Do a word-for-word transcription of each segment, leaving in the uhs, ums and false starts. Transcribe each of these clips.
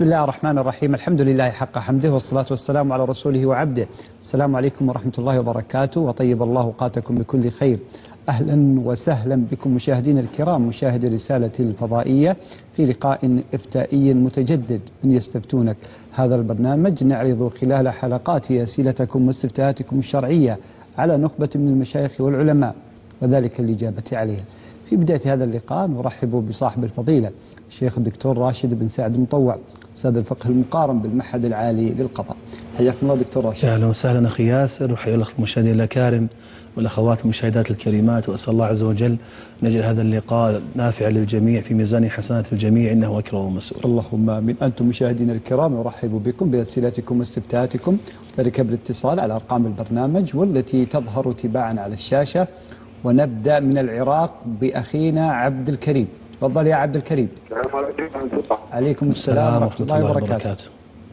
الله الرحمن الرحيم. الحمد لله حق حمده والصلاة والسلام على رسوله وعبده. السلام عليكم ورحمة الله وبركاته، وطيب الله أوقاتكم بكل خير. أهلا وسهلا بكم مشاهدينا الكرام، مشاهدي رسالة الفضائية في لقاء إفتائي متجدد من يستفتونك. هذا البرنامج نعرض خلال حلقاته أسئلتكم واستفتاءاتكم الشرعية على نخبة من المشايخ والعلماء وذلك الإجابة عليها. في بداية هذا اللقاء نرحب بصاحب الفضيلة الشيخ الدكتور راشد بن سعد المطوع، أستاذ الفقه المقارن بالمعهد العالي للقضاء. حياكم الله دكتور راشد. أهلا وسهلا أخي ياسر، وحيا الأخ المشاهدين الأكارم والأخوات المشاهدات الكريمات، وأسأل الله عز وجل نجعل هذا اللقاء نافع للجميع في ميزان حسنات الجميع، إنه أكرم ومسؤول. اللهم آمين. أنتم مشاهدين الكرام نرحب بكم بأسئلتكم واستفتاءاتكم، ذلك بالاتصال على أرقام البرنامج والتي تظهر تباعا على الشاشة. ونبدأ من العراق بأخينا عبد الكريم. تفضل يا عبد الكريم. السلام عليكم ورحمة الله. عليكم السلام ورحمة الله وبركاته.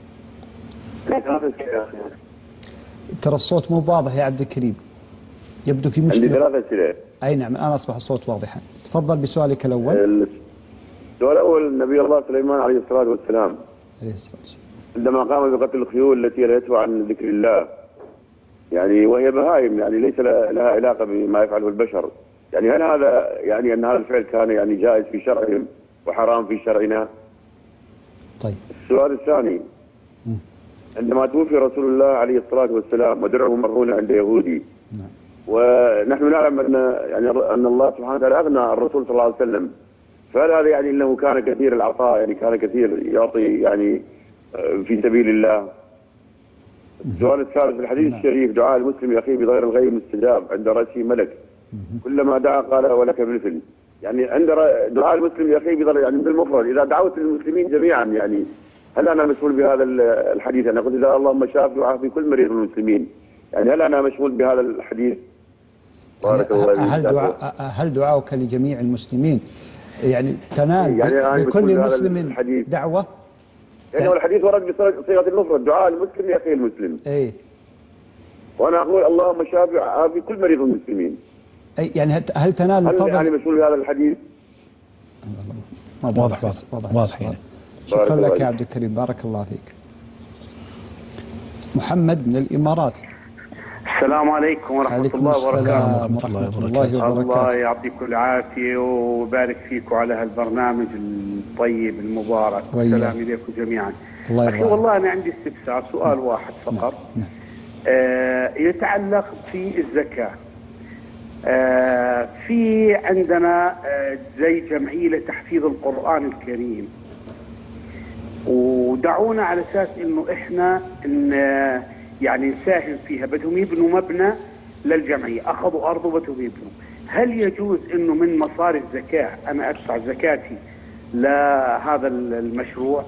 ترى الصوت مو واضح يا عبد الكريم، يبدو في مشكلة. عندي ثلاثة أسئلة. أي نعم، الآن أصبح الصوت واضحا. تفضل بسؤالك الأول. السؤال الأول، نبي الله سليمان عليه الصلاة والسلام عليه الصلاة والسلام عندما قام بقتل الخيول التي لا يدفع عن ذكر الله، يعني وهي بهائم، يعني ليس لها علاقة بما يفعله البشر، يعني هل هذا يعني أن هذا الفعل كان يعني جائز في شرعهم وحرام في شرعنا؟ طيب. السؤال الثاني، عندما توفي رسول الله عليه الصلاة والسلام ودرعه مرهون عند يهودي، نعم. ونحن نعلم أن يعني أن الله سبحانه وتعالى أغنى الرسول صلى الله عليه وسلم، فهل هذا يعني أنه كان كثير العطاء، يعني كان كثير يعطي يعني في سبيل الله؟ السؤال الثالث، في الحديث الشريف دعاء المسلم لأخيه بغير الغيب مستجاب، عند رأسه ملك كلما دعا قال ولك مثل، يعني عند دعاء المسلم لأخيه بغير يعني بالمفرد، إذا دعوت للمسلمين جميعا، يعني هل أنا مسؤول بهذا الحديث؟ أنا قلت إذا اللهم شاف وعافي كل مريض من المسلمين، يعني هل أنا مشغول بهذا الحديث؟ بارك الله. هل دعاء هل دعاؤك لجميع المسلمين يعني تنال يعني لكل مسلم دعوة؟ يعني الحديث ورد بصيغة المفرد، دعاء المسلم لأخيه المسلم. إيه. وأنا أقول اللهم شاف وعافي كل مريض من المسلمين. أي يعني هل تنال الفضل؟ هل يعني مسؤول بهذا الحديث؟ واضح واضح واضح. شكرا لك يا عبد الكريم، بارك الله فيك. محمد من الإمارات. السلام عليكم ورحمة الله وبركاته. ورحمة الله وبركاته. الله يعطيكم العافية ويبارك فيكم على هالبرنامج الطيب المبارك. السلام إليكم جميعا. أخي والله أنا عندي استفسار، سؤال واحد فقط. نعم. آه يتعلق في الزكاة. آه في عندنا آه زي جمعية لتحفيظ القرآن الكريم، ودعونا على أساس إنه إحنا إن يعني نساهم فيها، بدهم يبنوا مبنى للجمعية، أخذوا أرض وبدهم يبنوا. هل يجوز إنه من مصاري الزكاة أنا أدفع زكاتي لهذا المشروع؟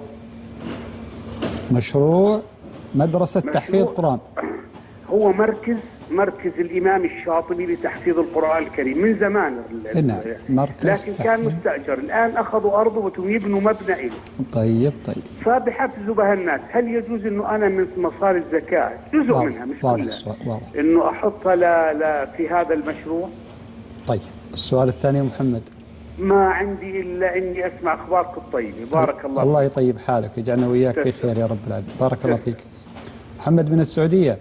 مشروع مدرسة مشروع تحفيظ قرآن. هو مركز مركز الإمام الشاطبي لتحفيظ القرآن الكريم من زمان. نعم. لكن كان مستأجر، الآن أخذوا أرضه وتم يبنوا مبنى إله. طيب طيب. فبحفزوا بها الناس، هل يجوز إنه أنا من مصاري الزكاة جزء واضح. منها مش كلها إنه أحطها لا لا في هذا المشروع؟ طيب. السؤال الثاني يا محمد. ما عندي إلا إني أسمع أخبارك الطيبة. بارك الله. الله يطيب حالك ويجعلنا وياك في خير يا رب العالمين. بارك الله فيك. محمد من السعودية.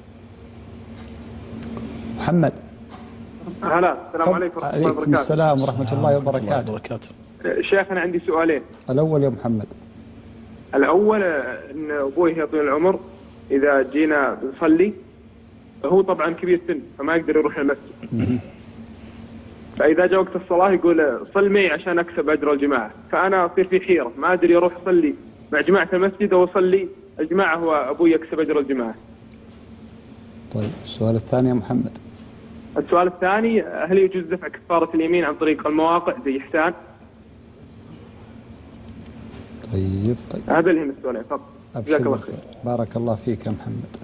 محمد. هلا، السلام عليكم ورحمة الله وبركاته. السلام ورحمة الله وبركاته. شيخ أنا عندي سؤالين. الأول يا محمد. الأول إن أبوي يطول العمر إذا جينا نصلي، هو طبعا كبير سن فما يقدر يروح المسجد، فإذا جاء وقت الصلاة يقول صل معي عشان أكسب أجر الجماعة، فأنا أصير في حيرة ما أدري أروح أصلي مع جماعة المسجد أو أصلي الجماعة هو أبوي يكسب أجر الجماعة. طيب. السؤال الثاني يا محمد. السؤال الثاني، هل يجوز دفع كفارة اليمين عن طريق المواقع زي إحسان؟ طيب طيب. هذا اللي هم السؤالين فقط. جزاك الله خير. بارك الله فيك يا محمد.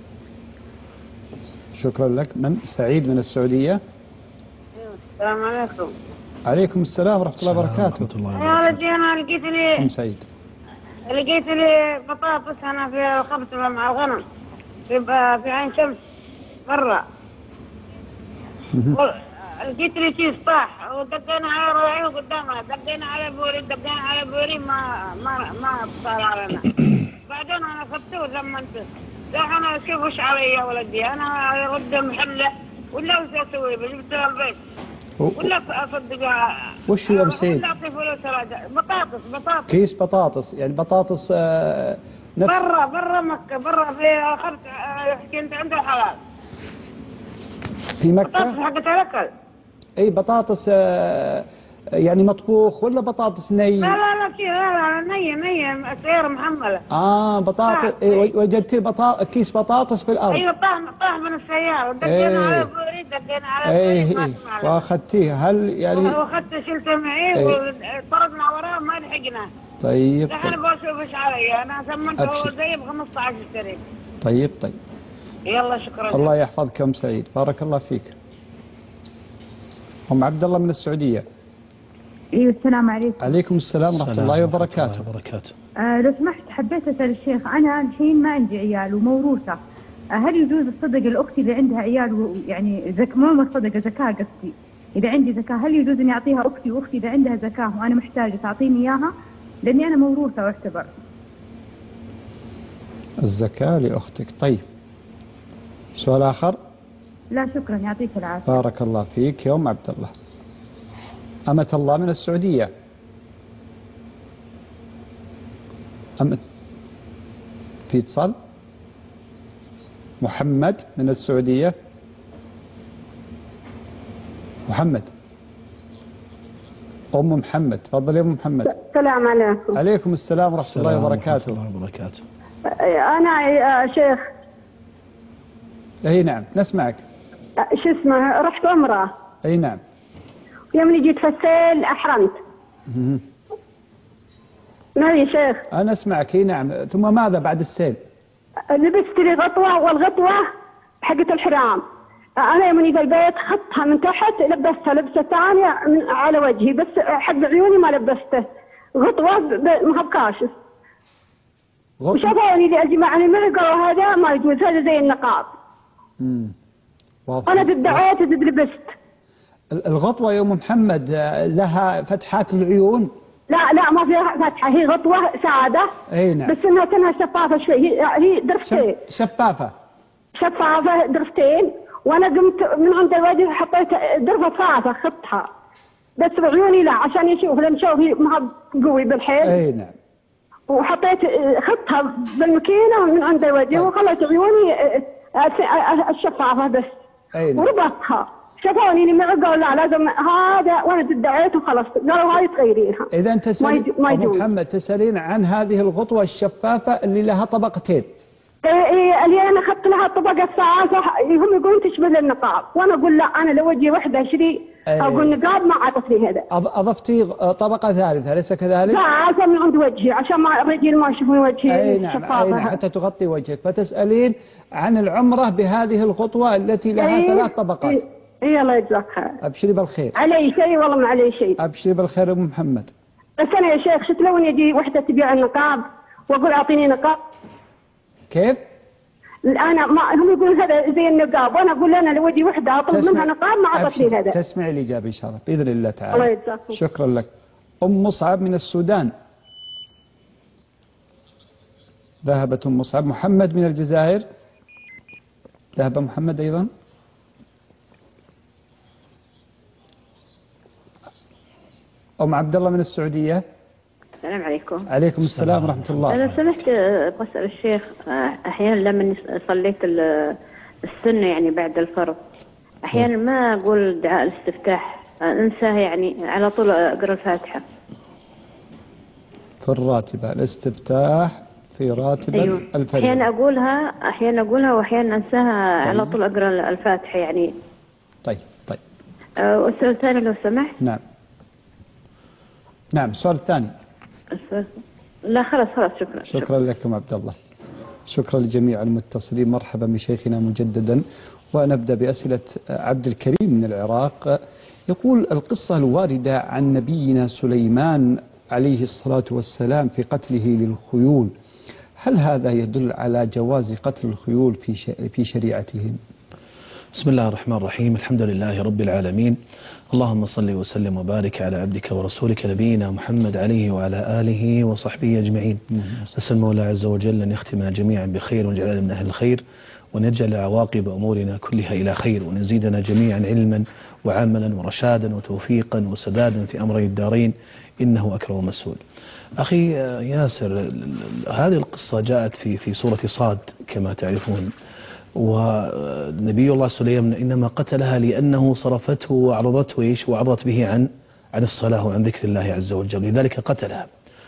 شكرا لك. من سعيد من السعودية. السلام عليكم. عليكم السلام ورحمة الله وبركاته. يا رجي أنا لقيت لي أم سعيد. لقيت لي بطاطس أنا في الخبز مع الغنم في في عين شمس برا. لقيت لي شيء صح ودقينا على روعي وقدامها، دقينا على بوري دقينا على بوري ما ما ما صار علينا. بعدين انا اخذته وزمنته. لا انا اشوف وش علي يا ولدي، انا ارد محله ولا وش اسوي؟ جبت له البيت ولا اصدقها. وش يا ابو سعيد؟ ولا اعطي فلوس بطاطس بطاطس كيس بطاطس، يعني بطاطس آه نفس برا برا مكه، برا في اخرت كنت عنده حلال في مكه. بطاطس حقت الاكل. اي بطاطس آه يعني مطبوخ ولا بطاطس ني؟ لا لا لا شيء، لا لا نية نية سيارة محملة. اه بطاطس. اي وجدتي بطا... كيس بطاطس في الارض. ايوه طاح طاح من السيارة ودقينا ايه. على بريد دقينا على ايه بريد ايه واخذتيه. هل يعني واخذته شلته معي ايه. وطردنا وراه ما لحقناه. طيب الحين طيب بشوف ايش علي، انا سمنته هو زي ب خمسة عشر شريك. طيب طيب يلا شكرا. الله يحفظك ام سعيد، بارك الله فيك. ام عبد الله من السعودية. ايوه السلام عليكم. عليكم السلام ورحمة الله وبركاته. وبركاته. آه لو سمحت حبيت اسال الشيخ، انا الحين ما عندي عيال وموروثه، آه هل يجوز الصدقه لاختي اللي عندها عيال يعني زك مو الصدقه زكاه قصدي، اذا عندي زكاه هل يجوز اني اعطيها اختي واختي اذا عندها زكاه وانا محتاجه تعطيني اياها؟ لاني انا موروثه واعتبر. الزكاه لاختك. طيب سؤال اخر؟ لا شكرا يعطيك العافيه. بارك الله فيك يا ام عبد الله. أمة الله من السعودية. أمة في اتصال. محمد من السعودية. محمد أم محمد، تفضل يا أم محمد. السلام عليكم. عليكم السلام ورحمة الله وبركاته. الله وبركاته. أنا شيخ. أي نعم نسمعك. شو اسمه رحت عمرة. أي نعم. يوم جيت في السيل أحرمت. نعم يا شيخ. أنا أسمعك. أي نعم. ثم ماذا بعد السيل؟ لبست لي غطوة والغطوة حقت الحرام. أنا يوم في البيت خطها من تحت لبستها لبسة ثانية على وجهي بس حق عيوني ما لبسته. غطوة ما هو بكاشف. وشافوني اللي أجمعني معي قالوا هذا ما يجوز، هذا زي النقاب. امم أنا ادعيت لبست. الغطوة يا أم محمد لها فتحات العيون؟ لا لا ما فيها فتحة، هي غطوة سادة. اي نعم. بس انها كانها شفافة شوي، هي هي درفتين. شفافة. شفافة درفتين، وانا قمت من عند الوجه حطيت درفة ثلاثة خطها. بس بعيوني لا عشان يشوف لان شوفي ما قوي بالحيل. اي نعم. وحطيت خطها بالماكينة من عند الوجه وخليت عيوني الشفافة بس. اي نعم. وربطها. شافوني اللي معي قالوا لا لازم هذا وانا ادعيت وخلاص قالوا هاي تغيرينها. اذا انت تسالين ابو محمد تسالين عن هذه الغطوه الشفافه اللي لها طبقتين. ايه ايه اللي انا اخذت لها الطبقه الثالثه هم يقولون تشبه النقاب وانا اقول لا انا لو وجهي وحده اشتري ايه اقول نقاب ما عطتني هذا. اضفتي طبقه ثالثه اليس كذلك؟ لا عشان من عند وجهي عشان ما الرجال ما يشوفون وجهي. اي نعم. اي نعم حتى تغطي وجهك، فتسالين عن العمره بهذه الغطوه التي لها ايه ثلاث طبقات. ايه ايه الله يجزاك خير. ابشري بالخير. علي شيء والله ما علي شيء. ابشري بالخير ام محمد. بس انا يا شيخ شفت لو يجي وحده تبيع النقاب واقول اعطيني نقاب. كيف؟ انا ما هم يقولون هذا زي النقاب وانا اقول انا لو اجي وحده اطلب منها نقاب ما عطتني هذا. تسمعي الاجابه ان شاء الله باذن الله تعالى. الله يجزاك. شكرا لك. ام مصعب من السودان. ذهبت ام مصعب. محمد من الجزائر. ذهب محمد ايضا. أم عبد الله من السعودية. السلام عليكم. عليكم السلام ورحمة الله. لو سمحت بسأل الشيخ، أحيانا لما صليت السنة يعني بعد الفرض أحيانا ما أقول دعاء الاستفتاح أنساه، يعني على طول أقرأ الفاتحة. في الراتبة الاستفتاح في راتبة أيوه. الفريضة. أحيانا أقولها أحيانا أقولها وأحيانا أنساها. طيب. على طول أقرأ الفاتحة يعني. طيب طيب. أه والسؤال الثاني لو سمحت. نعم. نعم السؤال الثاني. لا خلاص خلاص شكرا. شكرا, شكرا لكم عبد الله. شكرا لجميع المتصلين. مرحبا بشيخنا مجددا. ونبدأ بأسئلة عبد الكريم من العراق. يقول القصة الواردة عن نبينا سليمان عليه الصلاة والسلام في قتله للخيول، هل هذا يدل على جواز قتل الخيول في في شريعتهم؟ بسم الله الرحمن الرحيم. الحمد لله رب العالمين، اللهم صل وسلم وبارك على عبدك ورسولك نبينا محمد عليه وعلى آله وصحبه أجمعين. أسأل المولى عز وجل أن يختمنا جميعا بخير ونجعلنا من أهل الخير، ونجعل عواقب أمورنا كلها إلى خير، ونزيدنا جميعا علما وعملا ورشادا وتوفيقا وسدادا في أمري الدارين، إنه أكرم مسؤول. أخي ياسر، هذه القصة جاءت في في سورة صاد كما تعرفون، ونبي الله سليمان إنما قتلها لأنه صرفته وعرضته إيش وعرضت به عن عن الصلاة وعن ذكر الله عز وجل، لذلك قتلها.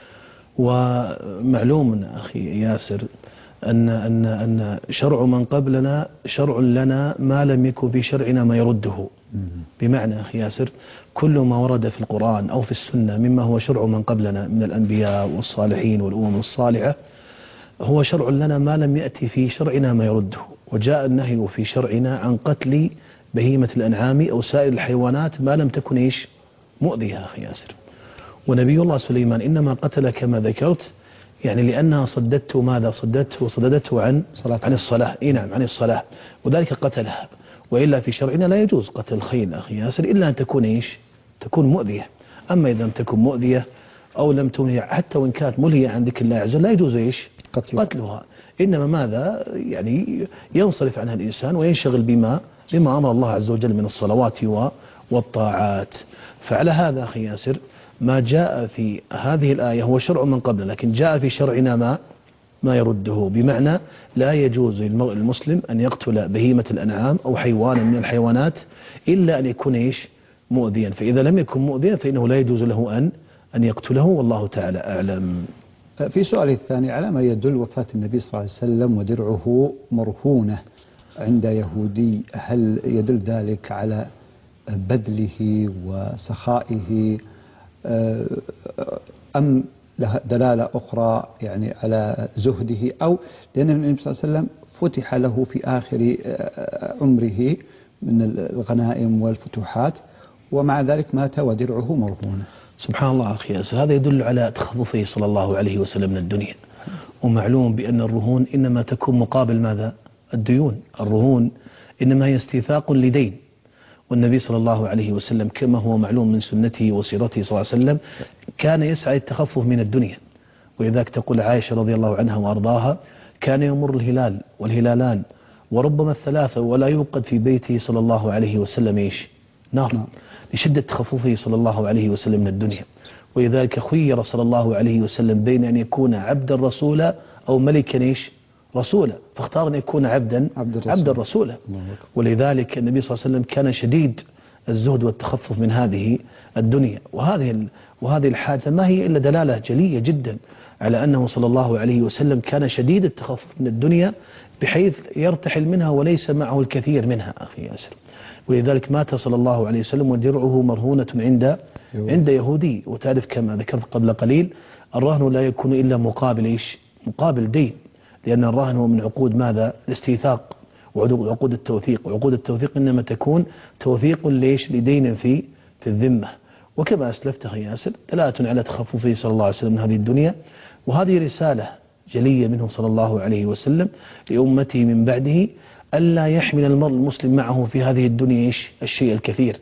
ومعلوم أخي ياسر أن أن أن شرع من قبلنا شرع لنا ما لم يكن في شرعنا ما يرده. بمعنى أخي ياسر، كل ما ورد في القرآن أو في السنة مما هو شرع من قبلنا من الأنبياء والصالحين والأمم الصالحة هو شرع لنا ما لم يأتي في شرعنا ما يرده. وجاء النهي في شرعنا عن قتل بهيمة الأنعام أو سائر الحيوانات ما لم تكن إيش مؤذية أخي ياسر. ونبي الله سليمان إنما قتل كما ذكرت يعني لأنها صدته ماذا صدته وصددته عن عن الصلاة. إيه نعم، عن الصلاة، وذلك قتلها. وإلا في شرعنا لا يجوز قتل الخيل أخي ياسر إلا أن تكون إيش تكون مؤذية. أما إذا لم تكن مؤذية أو لم تنهي حتى وإن كانت ملهية عن ذكر الله عز وجل لا يجوز إيش قتلها. قتلها إنما ماذا يعني ينصرف عنها الإنسان وينشغل بما بما أمر الله عز وجل من الصلوات والطاعات. فعلى هذا أخي ياسر ما جاء في هذه الآية هو شرع من قبل، لكن جاء في شرعنا ما ما يرده. بمعنى لا يجوز للمسلم أن يقتل بهيمة الأنعام أو حيوانا من الحيوانات إلا أن يكون إيش مؤذيا. فإذا لم يكن مؤذيا فإنه لا يجوز له أن أن يقتله، والله تعالى أعلم. في سؤالي الثاني، على ما يدل وفاة النبي صلى الله عليه وسلم ودرعه مرهونة عند يهودي، هل يدل ذلك على بذله وسخائه أم له دلالة أخرى يعني على زهده، أو لأن النبي صلى الله عليه وسلم فتح له في آخر عمره من الغنائم والفتوحات ومع ذلك مات ودرعه مرهونة؟ سبحان الله أخي ياسر، هذا يدل على تخففه صلى الله عليه وسلم من الدنيا. ومعلوم بأن الرهون إنما تكون مقابل ماذا؟ الديون. الرهون إنما هي استيثاق لدين، والنبي صلى الله عليه وسلم كما هو معلوم من سنته وسيرته صلى الله عليه وسلم كان يسعى التخفف من الدنيا. ولذلك تقول عائشة رضي الله عنها وأرضاها كان يمر الهلال والهلالان وربما الثلاثة ولا يوقد في بيته صلى الله عليه وسلم إيش نار، لشدة تخففه صلى الله عليه وسلم من الدنيا. ولذلك خير صلى الله عليه وسلم بين أن يكون عبدا رسولا أو ملكا إيش رسولا، فاختار أن يكون عبدا عبدا رسولا. ولذلك النبي صلى الله عليه وسلم كان شديد الزهد والتخفف من هذه الدنيا. وهذه وهذه الحادثة ما هي إلا دلالة جلية جدا على أنه صلى الله عليه وسلم كان شديد التخفف من الدنيا بحيث يرتحل منها وليس معه الكثير منها أخي ياسر. ولذلك مات صلى الله عليه وسلم ودرعه مرهونة عند عند يهودي. وتعرف كما ذكرت قبل قليل الرهن لا يكون إلا مقابل إيش مقابل دين، لأن الرهن هو من عقود ماذا الاستيثاق وعقود التوثيق. وعقود التوثيق إنما تكون توثيق ليش لدين في في الذمة. وكما أسلفت أخي ياسر دلالة على تخففه صلى الله عليه وسلم من هذه الدنيا. وهذه رسالة جلية منه صلى الله عليه وسلم لأمته من بعده ألا يحمل المرء المسلم معه في هذه الدنيا إيش الشيء الكثير.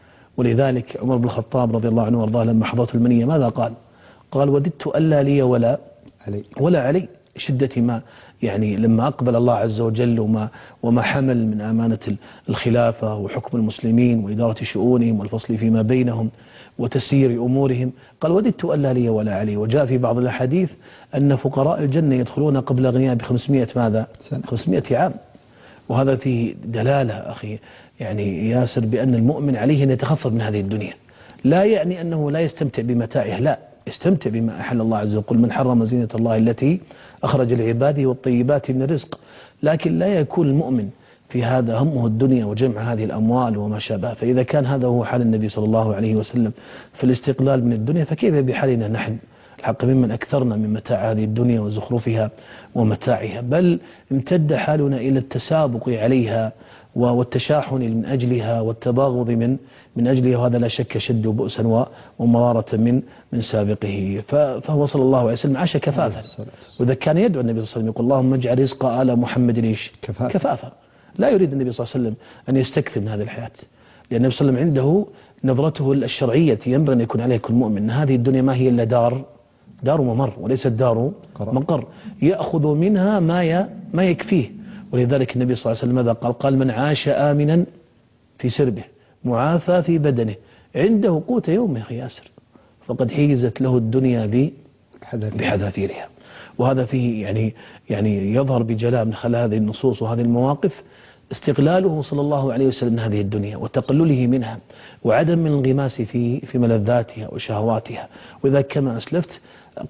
ولذلك عمر بن الخطاب رضي الله عنه وارضاه لما حضرته المنية ماذا قال؟ قال وددت ألا لي ولا علي ولا علي، شدة ما يعني لما أقبل الله عز وجل وما, وما حمل من أمانة الخلافة وحكم المسلمين وإدارة شؤونهم والفصل فيما بينهم وتسيير أمورهم، قال وددت ألا لي ولا علي. وجاء في بعض الأحاديث أن فقراء الجنة يدخلون قبل أغنياء بخمسمائة ماذا؟ خمسمائة عام. وهذا فيه دلالة أخي يعني ياسر بأن المؤمن عليه أن يتخفف من هذه الدنيا. لا يعني أنه لا يستمتع بمتاعه، لا، يستمتع بما أحل الله عز وجل. من حرم زينة الله التي أخرج لعباده والطيبات من الرزق. لكن لا يكون المؤمن في هذا همه الدنيا وجمع هذه الأموال وما شابه. فإذا كان هذا هو حال النبي صلى الله عليه وسلم في الاستقلال من الدنيا، فكيف بحالنا نحن الحق ممن أكثرنا من متاع هذه الدنيا وزخرفها ومتاعها، بل امتد حالنا إلى التسابق عليها والتشاحن من أجلها والتباغض من من أجلها. وهذا لا شك شد بؤسا ومرارة من من سابقه. فهو صلى الله عليه وسلم عاش كفافا. وإذا كان يدعو النبي صلى الله عليه وسلم يقول اللهم اجعل رزق آل محمد إيش كفافا. لا يريد النبي صلى الله عليه وسلم أن يستكثر من هذه الحياة، لأن النبي صلى الله عليه وسلم عنده نظرته الشرعية ينبغي أن يكون عليه كل مؤمن، هذه الدنيا ما هي إلا دار دار ممر وليست دار مقر، يأخذ منها ما ما يكفيه. ولذلك النبي صلى الله عليه وسلم ماذا قال؟ قال من عاش آمنا في سربه معافى في بدنه عنده قوت يومه يا أخي ياسر فقد حيزت له الدنيا بحذافيرها. وهذا فيه يعني يعني يظهر بجلاء من خلال هذه النصوص وهذه المواقف استقلاله صلى الله عليه وسلم من هذه الدنيا وتقلله منها وعدم من الانغماس في في ملذاتها وشهواتها. وإذا كما أسلفت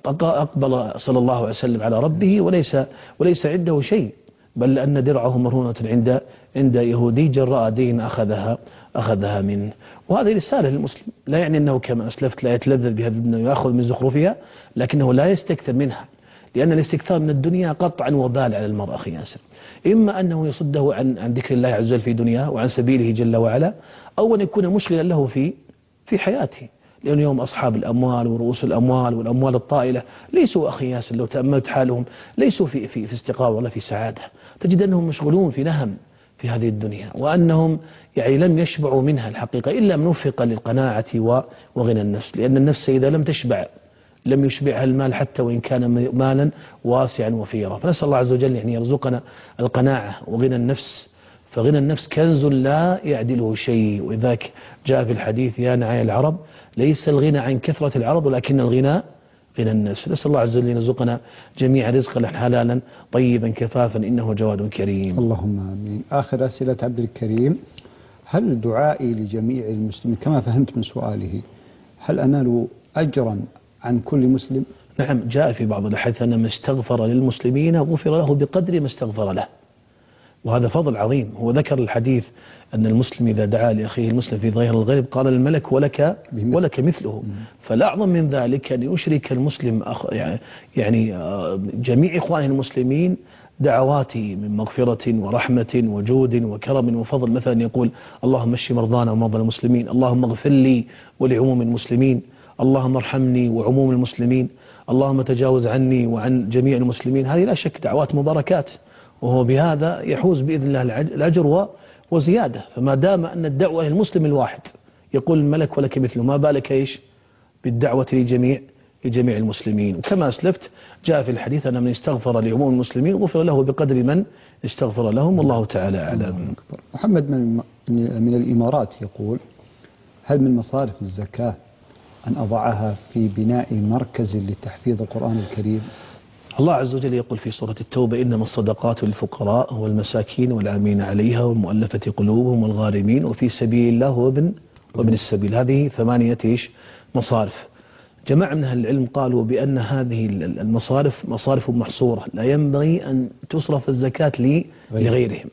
أقبل صلى الله عليه وسلم على ربه وليس وليس عنده شيء، بل أن درعه مرهونة عند عند يهودي جراء دين أخذها أخذها منه. وهذه رسالة للمسلم، لا يعني أنه كما أسلفت لا يتلذذ بهذا الدنيا ويأخذ من زخرفها، لكنه لا يستكثر منها، لأن الاستكثار من الدنيا قطعا وبال على المرء أخي ياسر. إما أنه يصده عن عن ذكر الله عز وجل في دنياه وعن سبيله جل وعلا، أو أن يكون مشغلا له في في حياته. لأن يوم أصحاب الأموال ورؤوس الأموال والأموال الطائلة ليسوا أخي ياسر لو تأملت حالهم ليسوا في في في استقرار ولا في سعادة، تجد أنهم مشغولون في نهم في هذه الدنيا، وأنهم يعني لم يشبعوا منها الحقيقة إلا من وفق للقناعة وغنى النفس. لأن النفس إذا لم تشبع لم يشبعها المال حتى وإن كان مالا واسعا وفيرا. فنسأل الله عز وجل يعني يرزقنا القناعة وغنى النفس، فغنى النفس كنز لا يعدله شيء. وذاك جاء في الحديث يا نعي العرب ليس الغنى عن كثرة العرض ولكن الغنى غنى النفس. نسأل الله عز وجل يرزقنا جميع رزقا حلالا طيبا كفافا إنه جواد كريم. اللهم آمين. آخر أسئلة عبد الكريم: هل دعائي لجميع المسلمين كما فهمت من سؤاله هل أنال أجرا عن كل مسلم؟ نعم، جاء في بعض الأحاديث أن من استغفر للمسلمين غفر له بقدر ما استغفر له، وهذا فضل عظيم. هو ذكر الحديث أن المسلم إذا دعا لأخيه المسلم في ظاهر الغيب قال الملك ولك ولك مثله. فالأعظم من ذلك أن يشرك المسلم يعني جميع إخوانه المسلمين دعواتي من مغفرة ورحمة وجود وكرم وفضل. مثلا يقول اللهم اشف مرضانا ومرضى المسلمين، اللهم اغفر لي ولعموم المسلمين، اللهم ارحمني وعموم المسلمين، اللهم تجاوز عني وعن جميع المسلمين. هذه لا شك دعوات مباركات، وهو بهذا يحوز بإذن الله الأجر وزيادة. فما دام أن الدعوة للمسلم الواحد يقول الملك ولك مثله، ما بالك إيش بالدعوة لجميع لجميع المسلمين. وكما أسلفت جاء في الحديث أن من استغفر لعموم المسلمين غفر له بقدر من استغفر لهم، والله تعالى أعلم. محمد من من الإمارات يقول: هل من مصارف الزكاة أن أضعها في بناء مركز لتحفيظ القرآن الكريم؟ الله عز وجل يقول في سورة التوبة: إنما الصدقات للفقراء والمساكين والعاملين عليها والمؤلفة قلوبهم والغارمين وفي سبيل الله وابن وابن السبيل. هذه ثمانية مصارف. جماعة من أهل العلم قالوا بأن هذه المصارف مصارف محصورة لا ينبغي أن تصرف الزكاة لغيرهم.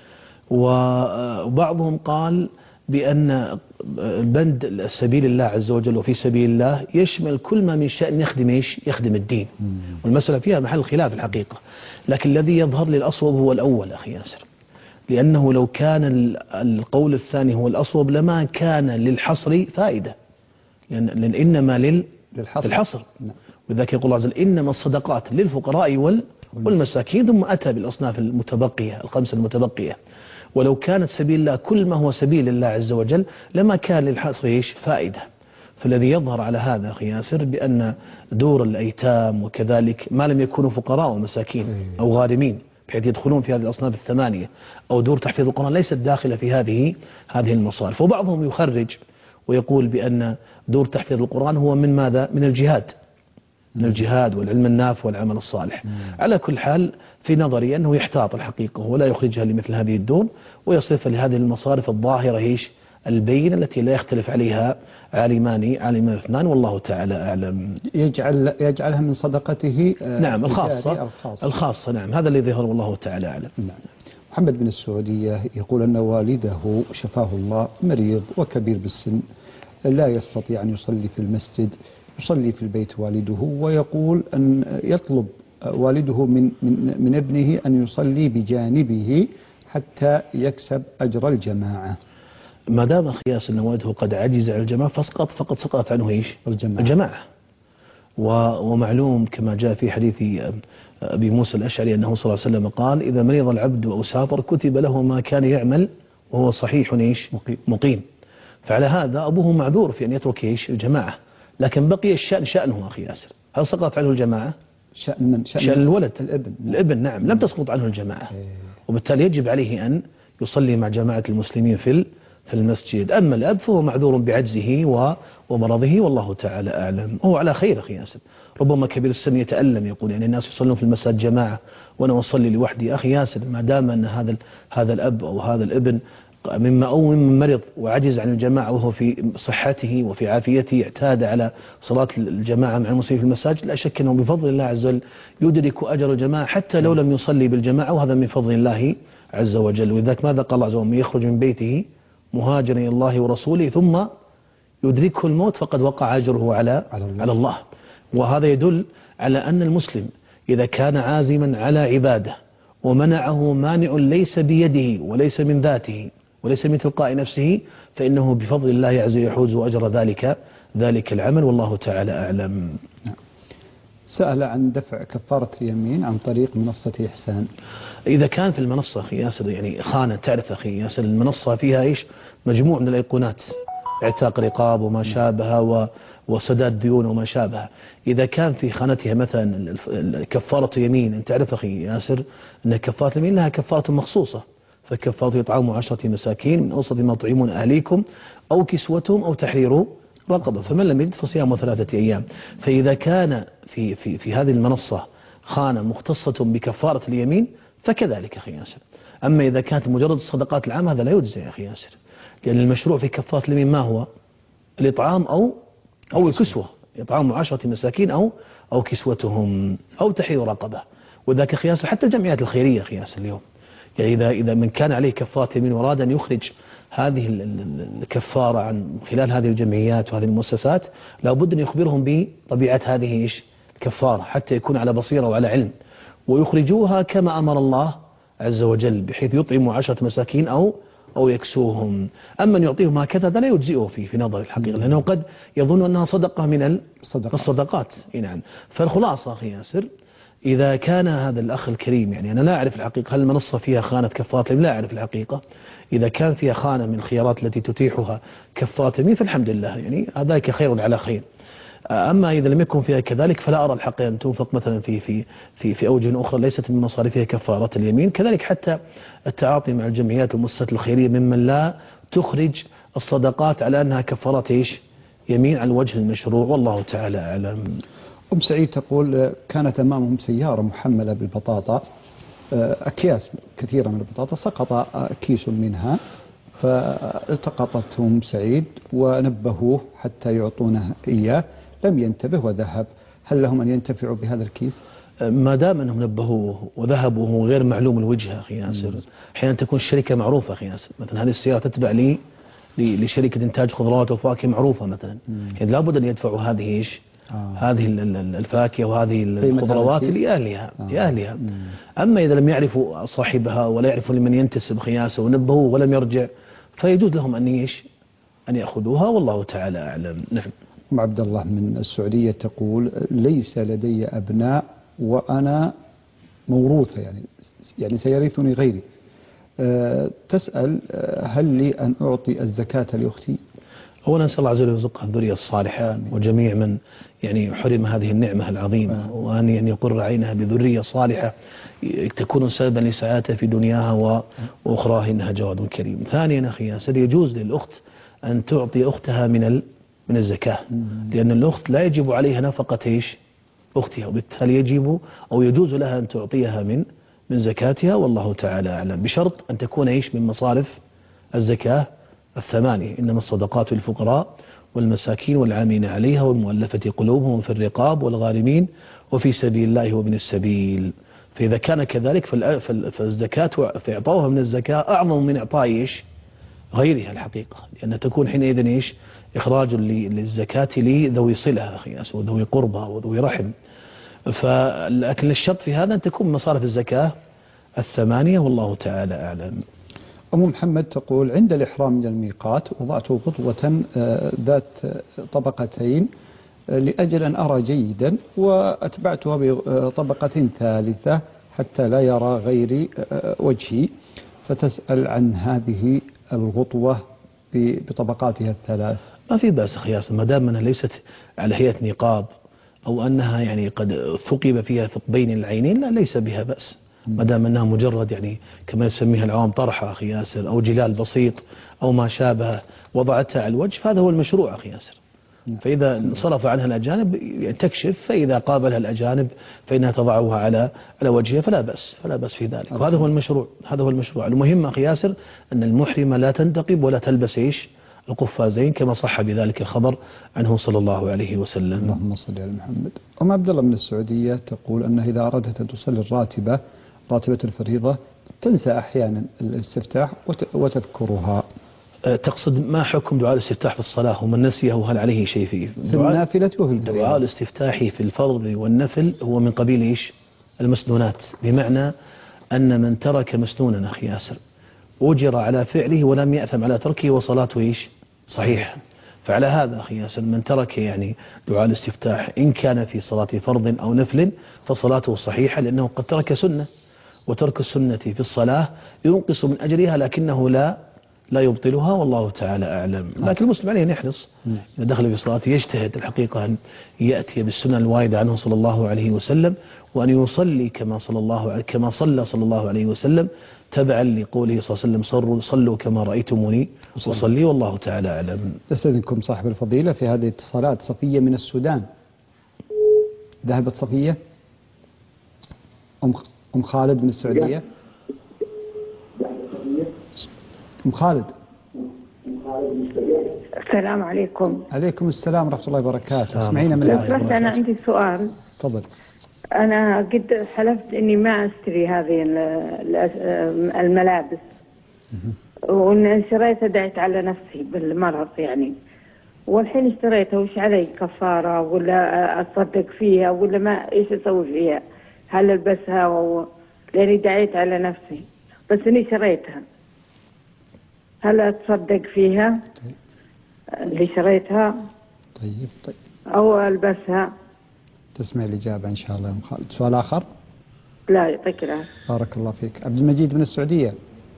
وبعضهم قال بأن بند سبيل الله عز وجل وفي سبيل الله يشمل كل ما من شأن يخدم إيش يخدم الدين، والمسألة فيها محل خلاف الحقيقة. لكن الذي يظهر لي الأصوب هو الأول أخي ياسر، لأنه لو كان القول الثاني هو الأصوب لما كان للحصر فائدة، لأن, لأن إنما لل للحصر, للحصر. وذلك يقول الله عز وجل: إنما الصدقات للفقراء وال والمساكين، ثم أتى بالأصناف المتبقية الخمسة المتبقية. ولو كانت سبيل الله كل ما هو سبيل الله عز وجل لما كان للحصر إيش فائدة. فالذي يظهر على هذا أخي ياسر بأن دور الأيتام وكذلك ما لم يكونوا فقراء ومساكين أو غارمين بحيث يدخلون في هذه الأصناف الثمانية، أو دور تحفيظ القرآن ليست داخلة في هذه هذه المصارف. وبعضهم يخرج ويقول بأن دور تحفيظ القرآن هو من ماذا؟ من الجهاد، من الجهاد والعلم النافع والعمل الصالح. مم. على كل حال في نظري أنه يحتاط الحقيقة ولا يخرجها لمثل هذه الدور، ويصرفها لهذه المصارف الظاهرة هيش البين التي لا يختلف عليها عالمان عالمان اثنان، والله تعالى أعلم. يجعل يجعلها من صدقته نعم الخاصة الخاصة, الخاصة نعم، هذا الذي ظهر والله تعالى أعلم. نعم. محمد من السعودية يقول أن والده شفاه الله مريض وكبير بالسن لا يستطيع أن يصلي في المسجد، يصلي في البيت والده، ويقول أن يطلب والده من من من ابنه أن يصلي بجانبه حتى يكسب أجر الجماعة. ما دام خياس أن والده قد عجز عن الجماعة فسقط فقد سقطت عنه إيش؟ الجماعة. الجماعة. ومعلوم كما جاء في حديث أبي موسى الأشعري أنه صلى الله عليه وسلم قال إذا مرض العبد أو سافر كتب له ما كان يعمل وهو صحيح إيش مقيم. فعلى هذا أبوه معذور في أن يترك إيش الجماعة، لكن بقي الشأن شأنه أخي ياسر. هل سقط عنه الجماعة؟ شأن من شأن, شأن الولد الابن. الابن نعم لم تسقط عنه الجماعة، وبالتالي يجب عليه أن يصلي مع جماعة المسلمين في في المسجد. أما الأب فهو معذور بعجزه ومرضه والله تعالى أعلم. هو على خير أخي ياسر، ربما كبير السن يتألم يقول يعني الناس يصلون في المساجد جماعة وأنا أصلي لوحدي. أخي ياسر ما دام أن هذا هذا الأب أو هذا الابن مما أو ممن مرض وعجز عن الجماعة وهو في صحته وفي عافيته اعتاد على صلاة الجماعة مع المسلمين في المساجد، لا شك أنه بفضل الله عز وجل يدرك أجر الجماعة حتى لو لم يصلي بالجماعة، وهذا من فضل الله عز وجل. ولذلك ماذا قال الله عز وجل؟ يخرج من بيته مهاجرا إلى الله ورسوله ثم يدركه الموت فقد وقع أجره على على الله. وهذا يدل على أن المسلم إذا كان عازما على عبادة ومنعه مانع ليس بيده وليس من ذاته وليس من تلقاء نفسه فإنه بفضل الله عز وجل يحوز أجر ذلك ذلك العمل والله تعالى أعلم. سأل عن دفع كفارة اليمين عن طريق منصة إحسان. إذا كان في المنصة أخي ياسر يعني خانة، تعرف أخي ياسر المنصة فيها إيش مجموع من الأيقونات، اعتاق رقاب وما شابها وسداد ديون وما شابها. إذا كان في خانتها مثلا كفارة يمين، أنت تعرف أخي ياسر أن كفارة اليمين لها كفارة مخصوصة، فكفارة إطعام عشرة مساكين من أوسط ما تطعمون أهليكم أو كسوتهم أو تحرير رقبة، فمن لم يجد فصيام ثلاثة أيام. فإذا كان في في في هذه المنصة خانة مختصة بكفارة اليمين فكذلك أخي ياسر. أما إذا كانت مجرد الصدقات العامة هذا لا يجزي يا أخي ياسر، لأن المشروع في كفارة اليمين ما هو؟ الإطعام أو أو الكسوة، إطعام عشرة مساكين أو أو كسوتهم أو تحرير رقبة. وذاك أخي ياسر حتى الجمعيات الخيرية أخي ياسر اليوم يعني إذا إذا من كان عليه كفارة يمين وأراد أن يخرج هذه الكفارة عن خلال هذه الجمعيات وهذه المؤسسات لابد أن يخبرهم بطبيعة هذه إيش الكفارة حتى يكون على بصيرة وعلى علم، ويخرجوها كما أمر الله عز وجل بحيث يطعموا عشرة مساكين أو أو يكسوهم. أما أن يعطيهم هكذا هذا لا يجزئه في في نظر الحقيقة، لأنه قد يظن أنها صدقة من الصدقات, الصدقات. نعم. فالخلاصة أخي ياسر إذا كان هذا الأخ الكريم يعني أنا لا أعرف الحقيقة هل المنصة فيها خانة كفارة، لا أعرف الحقيقة. إذا كان فيها خانة من الخيارات التي تتيحها كفارة يمين فالحمد لله يعني هذاك خير على خير. أما إذا لم يكن فيها كذلك فلا أرى الحق أن تنفق مثلا في في في في أوجه أخرى ليست من مصاريفها كفارة اليمين. كذلك حتى التعاطي مع الجمعيات والمؤسسات الخيرية ممن لا تخرج الصدقات على أنها كفارة إيش يمين على الوجه المشروع والله تعالى أعلم. أم سعيد تقول كانت أمامهم سيارة محملة بالبطاطا، أكياس كثيرة من البطاطا، سقط كيس منها فالتقطته أم سعيد ونبهوه حتى يعطونه إياه، لم ينتبه وذهب. هل لهم أن ينتفعوا بهذا الكيس؟ ما دام أنهم نبهوه وذهبوا وهو غير معلوم الوجه أخي ياسر، أحيانا تكون الشركة معروفة أخي ياسر، مثلا هذه السيارة تتبع لي لشركة إنتاج خضروات وفواكه معروفة مثلا، يعني لابد أن يدفعوا هذه إيش آه. هذه الفاكهة وهذه الخضروات لأهلها آه. لأهلها. أما إذا لم يعرفوا صاحبها ولا يعرفوا لمن ينتسب خياسه ونبهوه ولم يرجع فيجوز لهم أن يش أن يأخذوها والله تعالى أعلم. نعم. أم عبد الله من السعودية تقول ليس لدي أبناء وأنا موروثة يعني يعني سيرثني غيري، أه تسأل أه هل لي أن أعطي الزكاة لأختي؟ أولا نسأل الله عز وجل يرزقها الذرية الصالحة آمين. وجميع من يعني حرم هذه النعمة العظيمة آمين. وأن يعني يقر عينها بذرية صالحة تكون سببا لسعادتها في دنياها وأخراها إنها جواد كريم. ثانيا أخي ياسر يجوز للأخت أن تعطي أختها من من الزكاة آمين. لأن الأخت لا يجب عليها نفقة إيش أختها، وبالتالي يجب أو يجوز لها أن تعطيها من من زكاتها والله تعالى أعلم، بشرط أن تكون إيش من مصارف الزكاة الثمانية، إنما الصدقات للفقراء والمساكين والعاملين عليها والمؤلفة قلوبهم في الرقاب والغارمين وفي سبيل الله وابن السبيل. فإذا كان كذلك فالزكاة فإعطاؤها من الزكاة أعظم من إعطاء إيش غيرها الحقيقة، لأن تكون حينئذ إيش إخراج للزكاة لذوي صلة أخي وذوي قربى وذوي رحم. فلكن الشرط في هذا أن تكون مصارف الزكاة الثمانية والله تعالى أعلم. أم محمد تقول عند الإحرام من الميقات وضعت قطوة ذات طبقتين لأجل أن أرى جيدا، وأتبعتها بطبقة ثالثة حتى لا يرى غيري وجهي، فتسأل عن هذه الغطوة بطبقاتها الثلاث. ما في بأس أخي ياسر، ما دام أنها ليست على هيئة نقاب أو أنها يعني قد ثقب فيها ثقبين العينين، لا ليس بها بأس، ما دام أنها مجرد يعني كما يسميها العوام طرحة أخي ياسر أو جلال بسيط أو ما شابه وضعتها على الوجه، فهذا هو المشروع أخي ياسر. فإذا صرف عنها الأجانب يعني تكشف، فإذا قابلها الأجانب فإنها تضعها على على وجهها، فلا بأس فلا بأس في ذلك، وهذا هو المشروع. هذا هو المشروع. المهم أخي ياسر أن المحرمة لا تنتقب ولا تلبس إيش القفازين كما صح بذلك الخبر عنه صلى الله عليه وسلم. اللهم صل على محمد. أم عبد الله من السعودية تقول أنها إذا أرادت أن تصلي الراتبة راتبة الفريضة تنسى أحيانا الاستفتاح وتذكرها. تقصد ما حكم دعاء الاستفتاح في الصلاة ومن نسيه وهل عليه شيء فيه؟ في النافلة وفي الفريضة. دعاء الاستفتاح في الفرض والنفل هو من قبيل إيش المسنونات، بمعنى أن من ترك مسنونا أخي ياسر أجر على فعله ولم يأثم على تركه وصلاته إيش صحيح. فعلى هذا أخي ياسر من ترك يعني دعاء الاستفتاح إن كان في صلاة فرض أو نفل فصلاته صحيحة، لأنه قد ترك سنة، وترك السنة في الصلاة ينقص من أجرها لكنه لا لا يبطلها، والله تعالى أعلم. لكن المسلم عليه أن يحرص إذا دخل في صلاته يجتهد الحقيقة أن يأتي بالسنة الواردة عنه صلى الله عليه وسلم، وأن يصلي كما صلى الله عليه كما صلى صلى الله عليه وسلم تبعا لقوله صلى الله عليه وسلم صلوا, صلوا كما رأيتموني وصلي، والله تعالى أعلم. أستاذنكم صاحب الفضيلة في هذه الاتصالات. صفية من السودان. ذهبت صفية. أم أم خالد من السعودية. أم خالد. السلام عليكم. عليكم السلام ورحمة الله وبركاته. اسمعينا من بس أنا عندي سؤال. تفضل. أنا قد حلفت إني ما أشتري هذه الملابس، وإن شريتها دعيت على نفسي بالمرض يعني، والحين اشتريتها وش علي كفارة ولا أصدق فيها ولا ما إيش أسوي فيها؟ هل ألبسها و... لأني دعيت على نفسي بس إني شريتها، هل أتصدق فيها اللي شريتها؟ طيب طيب أو ألبسها؟ تسمع الإجابة إن شاء الله يا أم خالد. سؤال آخر؟ لا يعطيك العافية. بارك الله فيك. عبد المجيد من السعودية.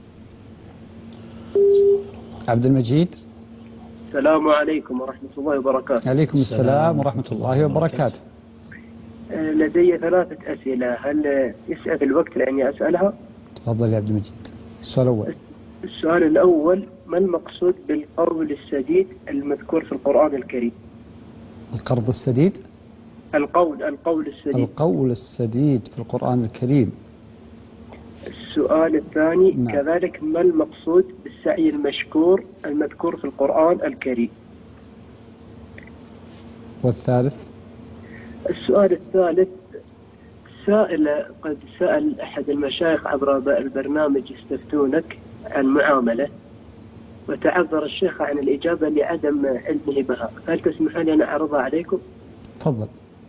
عبد المجيد. السلام عليكم ورحمة الله وبركاته. عليكم السلام ورحمة الله وبركاته. لدي ثلاثة أسئلة، هل يسعف الوقت لأني أسألها؟ تفضل يا عبد المجيد. السؤال الأول. السؤال الأول، ما المقصود بالقول السديد المذكور في القرآن الكريم؟ القرض السديد؟ القول القول السديد. القول السديد في القرآن الكريم. السؤال الثاني نعم. كذلك، ما المقصود بالسعي المشكور المذكور في القرآن الكريم؟ والثالث؟ السؤال الثالث، سائل قد سأل أحد المشايخ عبر البرنامج يستفتونك عن معاملة، وتعذر الشيخ عن الإجابة لعدم علمه بها، هل تسمحون لي أن أعرضها عليكم؟ تفضل.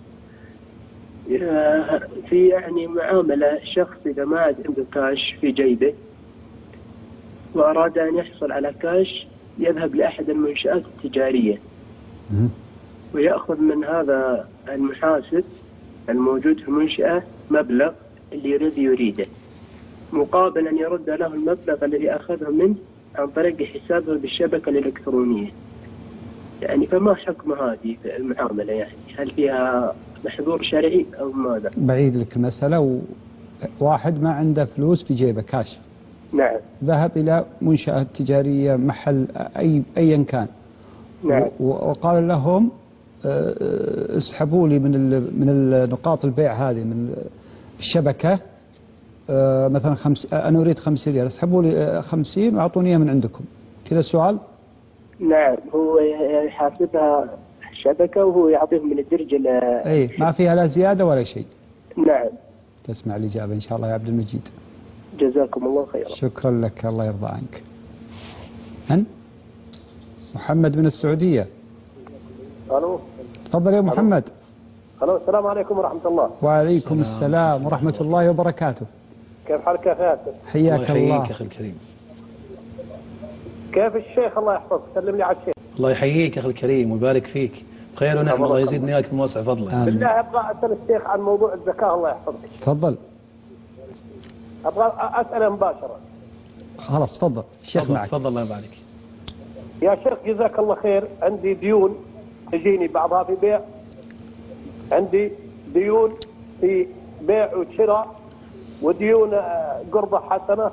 في يعني معاملة، شخص إذا ما عاد عنده كاش في جيبه وأراد أن يحصل على كاش يذهب لأحد المنشآت التجارية ويأخذ من هذا المحاسب الموجود في المنشأة مبلغ اللي يريد يريده، مقابل أن يرد له المبلغ الذي أخذه منه عن طريق حسابه بالشبكة الإلكترونية. يعني فما حكم هذه المعاملة؟ يعني هل فيها محظور شرعي أو ماذا؟ بعيد لك المسألة. واحد ما عنده فلوس في جيبه كاش. نعم. ذهب إلى منشأة تجارية محل أي أيا كان. نعم. وقال لهم اسحبوا لي من من النقاط البيع هذه من الشبكة مثلا خمس، أنا أريد خمسين ريال، اسحبوا لي خمسين وأعطوني إياه من عندكم. كذا السؤال؟ نعم، هو يحاسبها شبكة وهو يعطيهم من الدرج. أي ما فيها لا زيادة ولا شيء. نعم. تسمع الإجابة إن شاء الله يا عبد المجيد. جزاكم الله خيرا. شكرا لك، الله يرضى عنك. أن محمد من السعودية. ألو. تفضل يا محمد. ألو، السلام عليكم ورحمة الله. وعليكم السلام ورحمة الله وبركاته. كيف حالك يا فهد؟ حياك الله. يحييك أخي الكريم. كيف الشيخ؟ الله يحفظك، سلم لي على الشيخ. الله يحييك أخي الكريم ويبارك فيك. خير ونعم، الله يزيدني اياك من واسع فضله. بالله ابغى اسال الشيخ عن موضوع الزكاه، الله يحفظك. تفضل. ابغى اساله مباشره. خلاص تفضل الشيخ معك. تفضل الله يبارك. يا شيخ جزاك الله خير، عندي ديون تجيني بعضها في بيع، عندي ديون في بيع وشراء، وديون قرضة حسنة.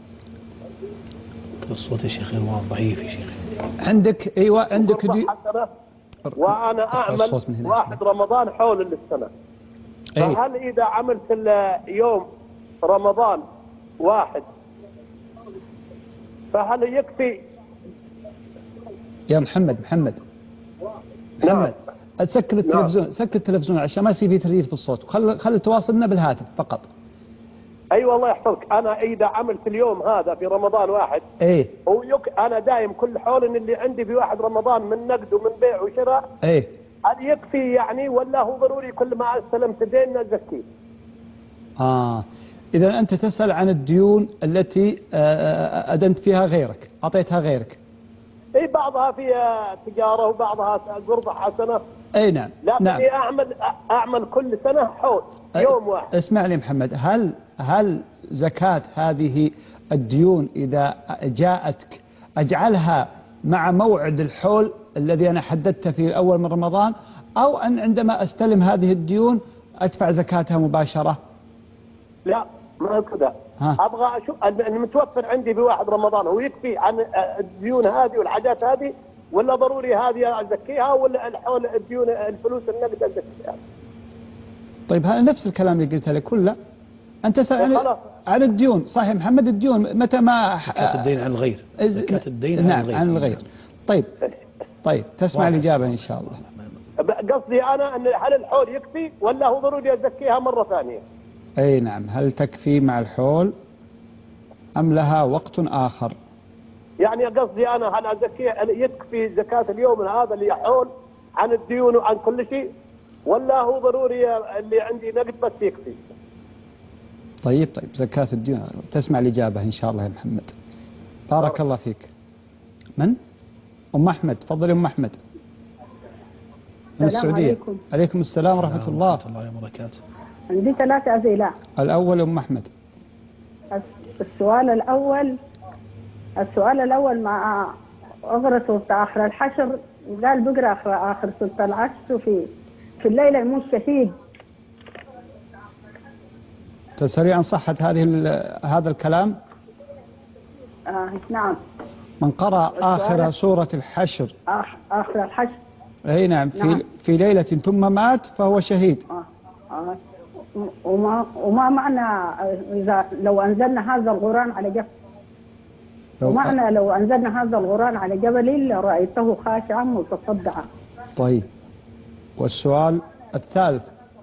الصوت يا شيخ ضعيف يا شيخ. عندك ايوه عندك ديون حسنة، وانا اعمل واحد رمضان حول للسنة. أي. فهل اذا عملت اليوم رمضان واحد فهل يكفي؟ يا محمد محمد محمد سكت التلفزيون، سكت التلفزيون عشان ما يصير في ترديد في الصوت، خل خل تواصلنا بالهاتف فقط. اي أيوة الله يحفظك، انا اذا عملت اليوم هذا في رمضان واحد ايه هو يك... انا دايم كل حول ان اللي عندي في واحد رمضان من نقد ومن بيع وشراء، ايه هل يكفي يعني ولا هو ضروري كل ما استلمت دين ازكيه؟ اه اذا انت تسال عن الديون التي ادنت فيها غيرك، اعطيتها غيرك. اي بعضها فيها تجاره وبعضها قرضه حسنه. اي نعم. لكن نعم. اعمل اعمل كل سنه حول يوم واحد. اسمع لي محمد، هل هل زكاة هذه الديون إذا جاءتك أجعلها مع موعد الحول الذي أنا حددته في أول من رمضان، أو أن عندما أستلم هذه الديون أدفع زكاتها مباشرة؟ لا ما كذا، أبغى أشوف المتوفر عندي في واحد رمضان هو يكفي عن الديون هذه والحاجات هذه، ولا ضروري هذه أزكيها، ولا الحول الديون الفلوس النقد أزكيها؟ طيب هذا نفس الكلام اللي قلته لك كله. أنت تسأل عن, عن الديون، صحيح محمد؟ الديون متى ما زكاة الدين عن الغير، زكاة الدين نعم عن الغير. عن الغير. طيب طيب تسمع الإجابة إن شاء الله. قصدي أنا أن هل الحول يكفي ولا هو ضروري أزكيها مرة ثانية؟ أي نعم، هل تكفي مع الحول أم لها وقت آخر؟ يعني قصدي أنا هل أزكيها يكفي زكاة اليوم هذا اللي يحول عن الديون وعن كل شيء، ولا هو ضروري اللي عندي نقد بس يكفي؟ طيب طيب زكاة الديون، تسمع الإجابة إن شاء الله يا محمد. بارك أوه. الله فيك. من؟ أم أحمد، تفضلي أم أحمد من السعودية. عليكم. عليكم السلام ورحمة الله ورحمة الله وبركاته. عندي ثلاثة أسئلة. الأول أم أحمد. السؤال الأول السؤال الأول مع أغرى سورة آخر الحشر، قال بقرأ آخر, آخر سورة العشر في في الليلة يموت شهيد. تسألي عن صحة هذه هذا الكلام؟ آه نعم. من قرأ آخر سورة الحشر آخر, آخر الحشر أي نعم في نعم. في ليلة ثم مات فهو شهيد. آه. آه. وما وما معنى إذا لو أنزلنا هذا القرآن على جبل، ومعنى لو أنزلنا هذا القرآن على جبل لرأيته خاشعا متصدعا. طيب والسؤال الثالث؟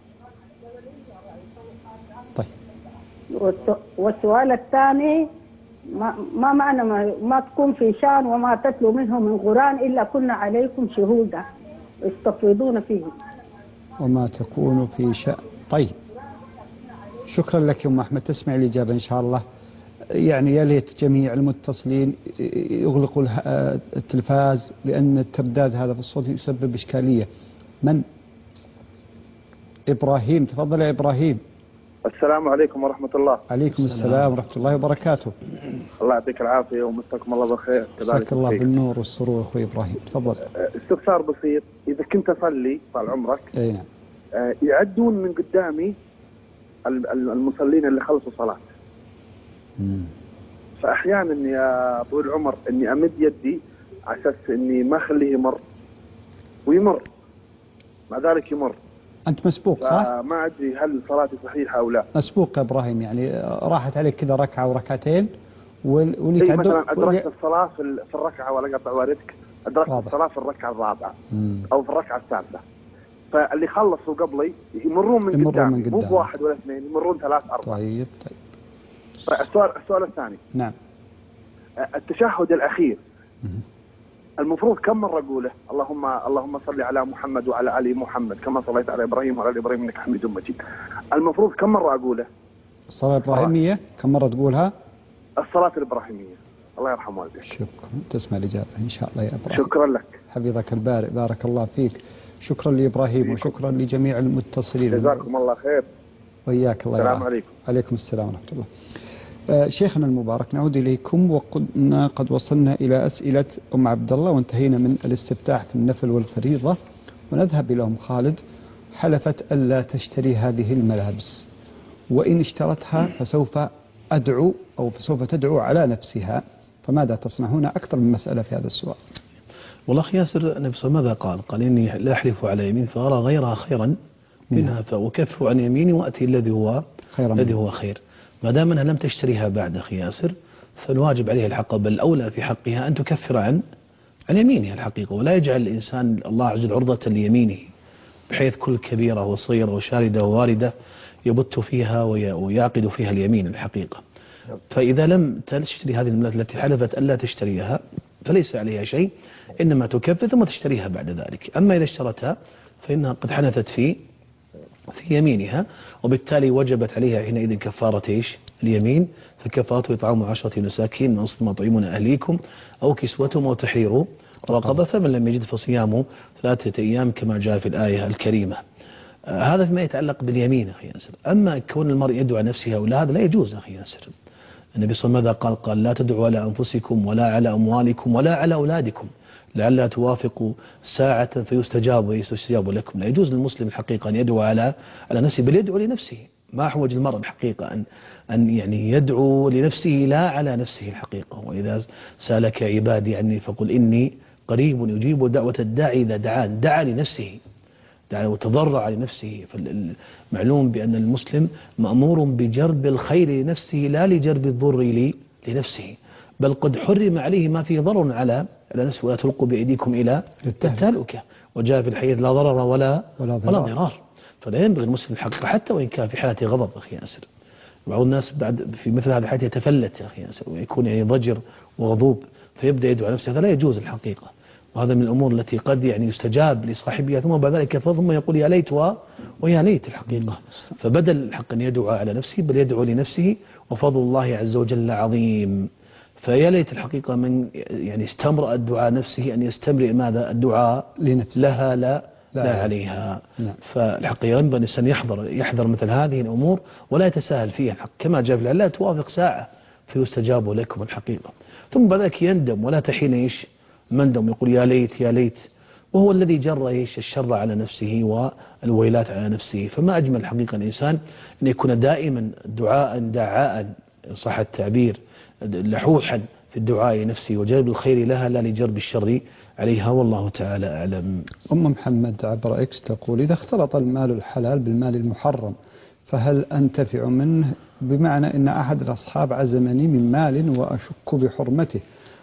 طيب والسؤال الثاني ما, ما معنى ما, ما تكون في شان وما تتلو منه من قرآن إلا كنا عليكم شهودا استفيضون فيه. وما تكون في شأن. طيب شكرا لك يا أم أحمد، تسمع الإجابة إن شاء الله. يعني يا ليت جميع المتصلين يغلقوا التلفاز، لأن الترداد هذا في الصوت يسبب إشكالية. من؟ إبراهيم، تفضل يا إبراهيم. السلام عليكم ورحمة الله. عليكم السلام ورحمة الله وبركاته. الله يعطيك العافية ومساكم الله بالخير. مساك الله بالنور والسرور أخوي إبراهيم، تفضل. استفسار بسيط، إذا كنت أصلي طال عمرك أي نعم يعدون من قدامي المصلين اللي خلصوا صلاة، مم. فأحيانا يا طويل العمر إني أمد يدي على أساس إني ما أخليه يمر ويمر، مع ذلك يمر. أنت مسبوق صح؟ ما أدري هل صلاتي صحيحة أو لا. مسبوق يا إبراهيم، يعني راحت عليك كذا ركعة وركعتين واللي تعدوا مثلا أدركت الصلاة في الركعة ولا قطع واردك، أدركت واضح. الصلاة في الركعة الرابعة مم. أو في الركعة الثالثة، فاللي خلصوا قبلي يمرون من قدامي، مو بواحد ولا اثنين، يمرون ثلاث أربعة. طيب طيب. السؤال السؤال الثاني. نعم. التشهد الأخير مم. المفروض كم مرة أقوله؟ اللهم اللهم صل على محمد وعلى آل محمد كما صليت على إبراهيم وعلى آل إبراهيم إنك حميد مجيد. المفروض كم مرة أقوله؟ الصلاة الإبراهيمية كم مرة تقولها؟ الصلاة الإبراهيمية. الله يرحم والديك. شكرا، تسمع الإجابة إن شاء الله يا إبراهيم. شكرا لك. حفظك البارئ، بارك الله فيك. شكرا لإبراهيم وشكرا لجميع المتصلين. جزاكم الله خير. وإياك الله. السلام عليكم. عليكم السلام ورحمة الله. آه شيخنا المبارك، نعود إليكم، وقلنا قد وصلنا إلى أسئلة أم عبد الله وانتهينا من الاستفتاح في النفل والفريضة، ونذهب إلى أم خالد. حلفت ألا تشتري هذه الملابس، وإن اشترتها فسوف أدعو أو فسوف تدعو على نفسها، فماذا تصنع؟ هنا أكثر من مسألة في هذا السؤال. والله أخي ياسر، النبي صلى الله عليه وسلم ماذا قال؟ قال إني لا أحلف على يمين فأرى غيرها خيرا منها فأكف عن يميني وأتي الذي هو خير الذي هو خير. ما دام أنها لم تشتريها بعد أخي ياسر، فالواجب عليها الحق، بل الأولى في حقها أن تكفر عن عن يمينها الحقيقة، ولا يجعل الإنسان الله عز وجل عرضة ليمينه، بحيث كل كبيرة وصغيرة وشاردة وواردة يبت فيها ويعقد فيها اليمين الحقيقة. فإذا لم تشتري هذه الملابس التي حلفت ألا تشتريها فليس عليها شيء، إنما تكفر ثم تشتريها بعد ذلك. أما إذا اشترتها فإنها قد حنثت في في يمينها، وبالتالي وجبت عليها حينئذ كفارة إيش؟ اليمين. فكفارته إطعام عشرة مساكين من أوسط ما تطعمون أهليكم أو كسوتهم أو تحرير رقبة، فمن لم يجد فصيام ثلاثة أيام كما جاء في الآية الكريمة. آه هذا فيما يتعلق باليمين أخي ياسر. أما كون المرء يدعو على نفسه أو لا، هذا لا يجوز أخي ياسر. النبي صلى الله عليه وسلم ماذا قال؟ قال لا تدعوا على أنفسكم ولا على أموالكم ولا على أولادكم لعل توافقوا ساعة فيستجاب ويستجاب لكم. لا يجوز للمسلم الحقيقة أن يدعو على على نفسه، بل يدعو لنفسه. ما أحوج المرء الحقيقة أن أن يعني يدعو لنفسه لا على نفسه الحقيقة. وإذا سألك عبادي عني فقل إني قريب يجيب دعوة الداعي إذا دعان. دعا لنفسه، دعا وتضرع لنفسه. فالمعلوم بأن المسلم مأمور بجرب الخير لنفسه لا لجرب الضر لنفسه، بل قد حرم عليه ما فيه ضرر على على نفسه. ولا تلقوا بأيديكم إلى التهلكة، وجاء في الحديث لا ضرر ولا ولا ضرار. فلا ينبغي المسلم الحقيقة حتى وإن كان في حالة غضب أخي ياسر. بعض الناس بعد في مثل هذه الحالة يتفلت يا أخي ياسر ويكون يعني ضجر وغضوب فيبدأ يدعو على نفسه. هذا لا يجوز الحقيقة، وهذا من الأمور التي قد يعني يستجاب لصاحبها ثم بعد ذلك ثم يقول يا ليت ويا ليت الحقيقة. فبدل الحق أن يدعو على نفسه بل يدعو لنفسه، وفضل الله عز وجل عظيم. فيا ليت الحقيقة من يعني استمرأ الدعاء نفسه أن يستمرئ ماذا؟ الدعاء لنفسه لها لا لا, لا عليها. نعم. فالحقيقة ينبغي الإنسان يحذر يحذر مثل هذه الأمور ولا يتساهل فيها الحق، كما جاء في لا توافق ساعة فيستجاب لكم الحقيقة. ثم بعد ذلك يندم ولا تحين إيش مندم، يقول يا ليت يا ليت، وهو الذي جر إيش الشر على نفسه والويلات على نفسه. فما أجمل الحقيقة الإنسان أن يكون دائما دعاء دعاء صح التعبير لحوحا في الدعاء نفسه وجلب الخير لها لا لجرب الشر عليها، والله تعالى أعلم. أم محمد عبر إكس تقول إذا اختلط المال الحلال بالمال المحرم فهل أنتفع منه؟ بمعنى أن أحد الأصحاب عزمني من مال وأشك بحرمته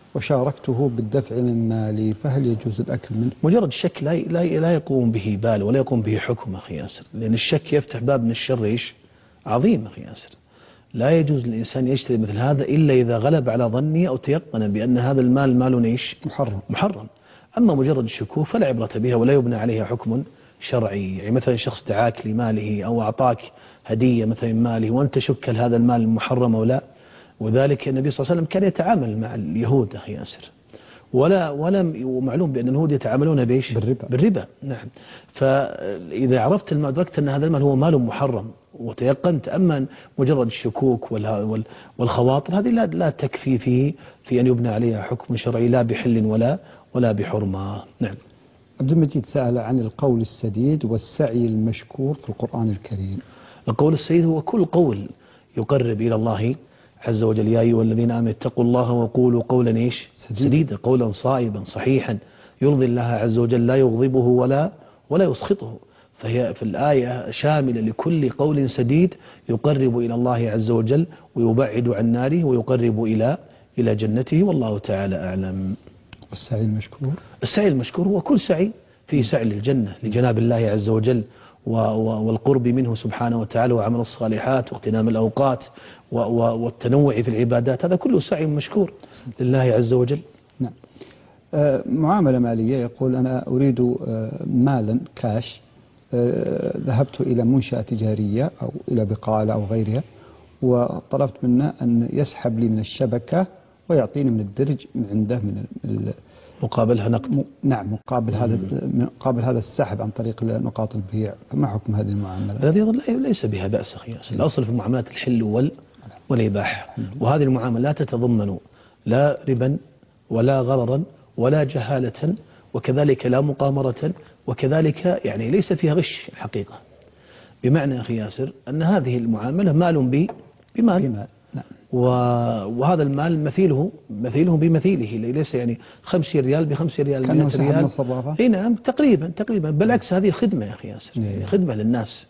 وشاركته بالدفع من مالي، فهل يجوز الأكل منه؟ مجرد الشك لا لا لا يقوم به بال ولا يقوم به حكم أخي ياسر، لأن الشك يفتح باب من الشر إيش عظيم أخي ياسر. لا يجوز للإنسان يشتري مثل هذا إلا إذا غلب على ظني أو تيقن بأن هذا المال مال إيش محرم محرم. أما مجرد الشكوك فلا عبرة بها ولا يبنى عليها حكم شرعي. يعني مثلا شخص دعاك لماله أو أعطاك هدية مثلا ماله وأنت تشك هل هذا المال محرم أو لا، وذلك النبي صلى الله عليه وسلم كان يتعامل مع اليهود أخي ياسر ولا ولم ومعلوم بأن اليهود يتعاملون بإيش بالربا. بالربا نعم. فإذا عرفت المال أدركت أن هذا المال هو مال محرم وتيقنت. أما مجرد الشكوك والخواطر هذه لا لا تكفي فيه في أن يبنى عليها حكم شرعي لا بحل ولا ولا بحرمة. نعم. عبد المجيد سأل عن القول السديد والسعي المشكور في القرآن الكريم. القول السديد هو كل قول يقرب إلى الله عز وجل. يا أيها الذين آمنوا اتقوا الله وقولوا قولا إيش سديدا، قولا صائبا صحيحا يرضي الله عز وجل لا يغضبه ولا ولا يسخطه. فهي في الآية شاملة لكل قول سديد يقرب إلى الله عز وجل ويبعد عن ناره ويقرب إلى إلى جنته، والله تعالى أعلم. والسعي المشكور السعي المشكور هو كل سعي في سعي للجنة لجناب الله عز وجل والقرب منه سبحانه وتعالى وعمل الصالحات واغتنام الأوقات والتنوع في العبادات، هذا كله سعي مشكور لله عز وجل. نعم. آه معاملة مالية، يقول أنا أريد آه مالا كاش، آه ذهبت إلى منشأة تجارية أو إلى بقالة أو غيرها وطلبت منه أن يسحب لي من الشبكة ويعطيني من الدرج من عنده من مقابلها نقد. م... نعم مقابل هذا مقابل هذا السحب عن طريق نقاط البيع، فما حكم هذه المعاملة؟ الذي ليس بها بأس أخي ياسر. الأصل في المعاملات الحل وال والإباحة، وهذه المعاملة لا تتضمن لا ربا ولا غررا ولا جهالة، وكذلك لا مقامرة، وكذلك يعني ليس فيها غش الحقيقة. بمعنى أخي ياسر أن هذه المعاملة مال بي بمال, بمال. نعم. وهذا المال مثيله مثيله بمثيله، ليس يعني خمسين ريال بخمسين ريال كأنه سحب الصرافة. اي نعم تقريبا تقريبا بالعكس هذه خدمة يا أخي ياسر، يعني خدمة للناس.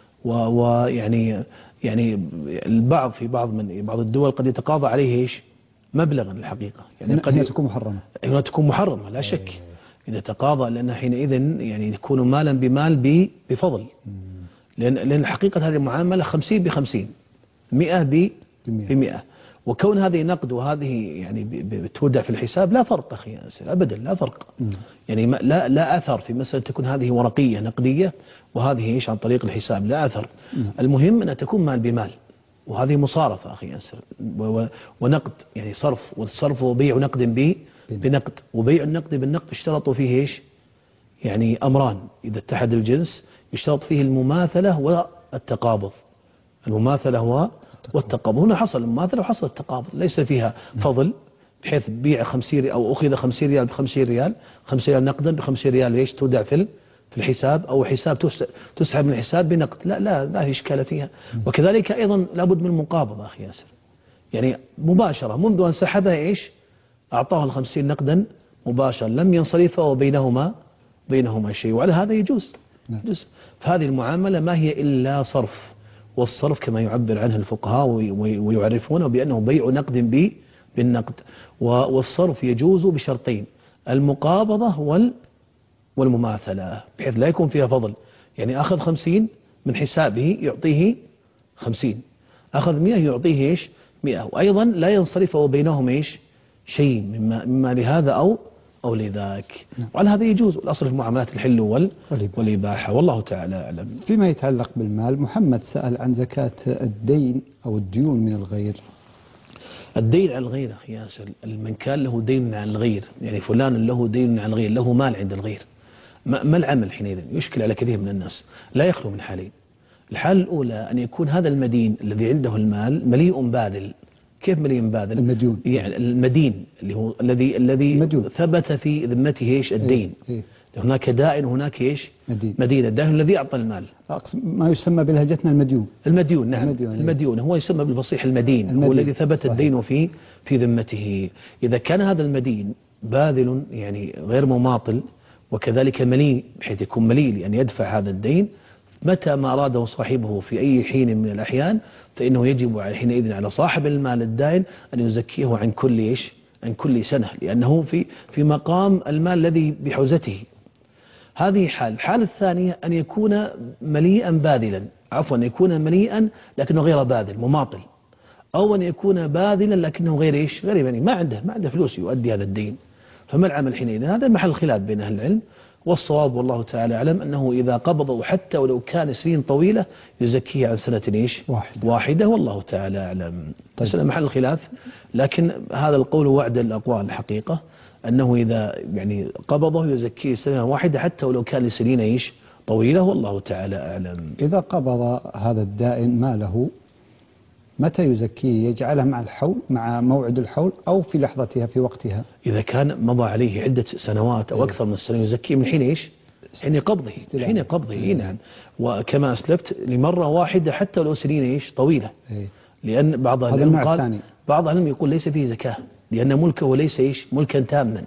ويعني يعني البعض في بعض من بعض الدول قد يتقاضى عليه ايش مبلغا الحقيقة، يعني قد هنا تكون محرمة، هنا تكون محرمة لا شك إذا تقاضى، لأن حينئذ يعني يكون مالا بمال بفضل، لأن لأن حقيقة هذه المعاملة خمسين بخمسين، مئة بمئة، وكون هذه نقد وهذه يعني بتودع في الحساب لا فرق أخي ياسر أبدا، لا فرق. يعني لا لا أثر في مسألة تكون هذه ورقية نقدية وهذه إيش عن طريق الحساب، لا أثر. المهم أن تكون مال بمال، وهذه مصارفة أخي ياسر، ونقد يعني صرف، والصرف وبيع نقد به بنقد، وبيع النقد بالنقد اشترطوا فيه إيش يعني أمران إذا اتحد الجنس، يشترط فيه المماثلة والتقابض. المماثلة هو والتقابض، هنا حصل المماثلة وحصل التقابض، ليس فيها فضل بحيث بيع خمسين أو أخذ خمسين ريال بخمسين ريال، خمسين ريال نقدا بخمسين ريال ليش تودع في في الحساب، أو حساب تسحب من الحساب بنقد، لا لا لا في إشكال فيها. وكذلك أيضا لابد من مقابضة أخي ياسر، يعني مباشرة منذ أن سحبها إيش أعطاه الخمسين نقدا مباشرة لم ينصرف وبينهما بينهما شيء، وعلى هذا يجوز. يجوز. فهذه المعاملة ما هي إلا صرف، والصرف كما يعبر عنه الفقهاء ويعرفونه بأنه بيع نقد به بالنقد، والصرف يجوز بشرطين: المقابضة وال والمماثلة، بحيث لا يكون فيها فضل، يعني أخذ خمسين من حسابه يعطيه خمسين، أخذ مئة يعطيه إيش مئة، وأيضا لا ينصرف وبينهم إيش شيء مما, مما لهذا أو أو لذاك. وعلى هذا يجوز. الأصل في معاملات الحل وال والإباحة، والله تعالى أعلم. فيما يتعلق بالمال، محمد سأل عن زكاة الدين أو الديون من الغير. الدين على الغير أخي ياسر، من كان له دين على الغير، يعني فلان له دين على الغير، له مال عند الغير، ما العمل حينئذ؟ يشكل على كثير من الناس. لا يخلو من حالين: الحالة الأولى أن يكون هذا المدين الذي عنده المال مليء باذل. كيف مليء باذل؟ المديون، يعني المدين اللي هو الذي الذي ثبت في ذمته ايش الدين. إيه إيه. هناك دائن وهناك ايش مدين. مدين الدائن الذي أعطى المال، ما يسمى بلهجتنا المديون. المديون نعم، المديون, المديون هو يسمى بالفصيح المدين, المدين. هو الذي ثبت صحيح. الدين في في ذمته. إذا كان هذا المدين باذل يعني غير مماطل، وكذلك مليء بحيث يكون مليء لأن يدفع هذا الدين، متى ما أراده صاحبه في أي حين من الأحيان فإنه يجب حينئذ على صاحب المال الدائن أن يزكيه عن كل إيش عن كل سنة، لأنه في في مقام المال الذي بحوزته. هذه حال. الحالة الثانية أن يكون مليئا باذلا، عفوا أن يكون مليئا لكنه غير باذل مماطل، أو أن يكون باذلا لكنه غير إيش غير يعني ما عنده ما عنده فلوس يؤدي هذا الدين. فما العمل حينئذ؟ هذا محل خلاف بين أهل العلم، والصواب والله تعالى أعلم أنه إذا قبضه حتى ولو كان سنين طويلة يزكيه عن سنة إيش واحدة, واحدة والله تعالى أعلم. طيب. محل الخلاف، لكن هذا القول وعد الأقوال الحقيقة أنه إذا يعني قبضه يزكيه سنة واحدة حتى ولو كان سنين إيش طويلة والله تعالى أعلم. إذا قبض هذا الدائن ماله متى يزكيه؟ يجعله مع الحول مع موعد الحول أو في لحظتها في وقتها؟ إذا كان مضى عليه عدة سنوات أو أكثر من السنة يزكيه من حين إيش حين قبضه حين قبضه إيه نعم. وكما أسلفت لمرة واحدة حتى لو سنين إيش طويلة إيه. لأن بعض العلم قال بعض العلم يقول ليس فيه زكاة لأن ملكه ليس إيش ملكا تاما،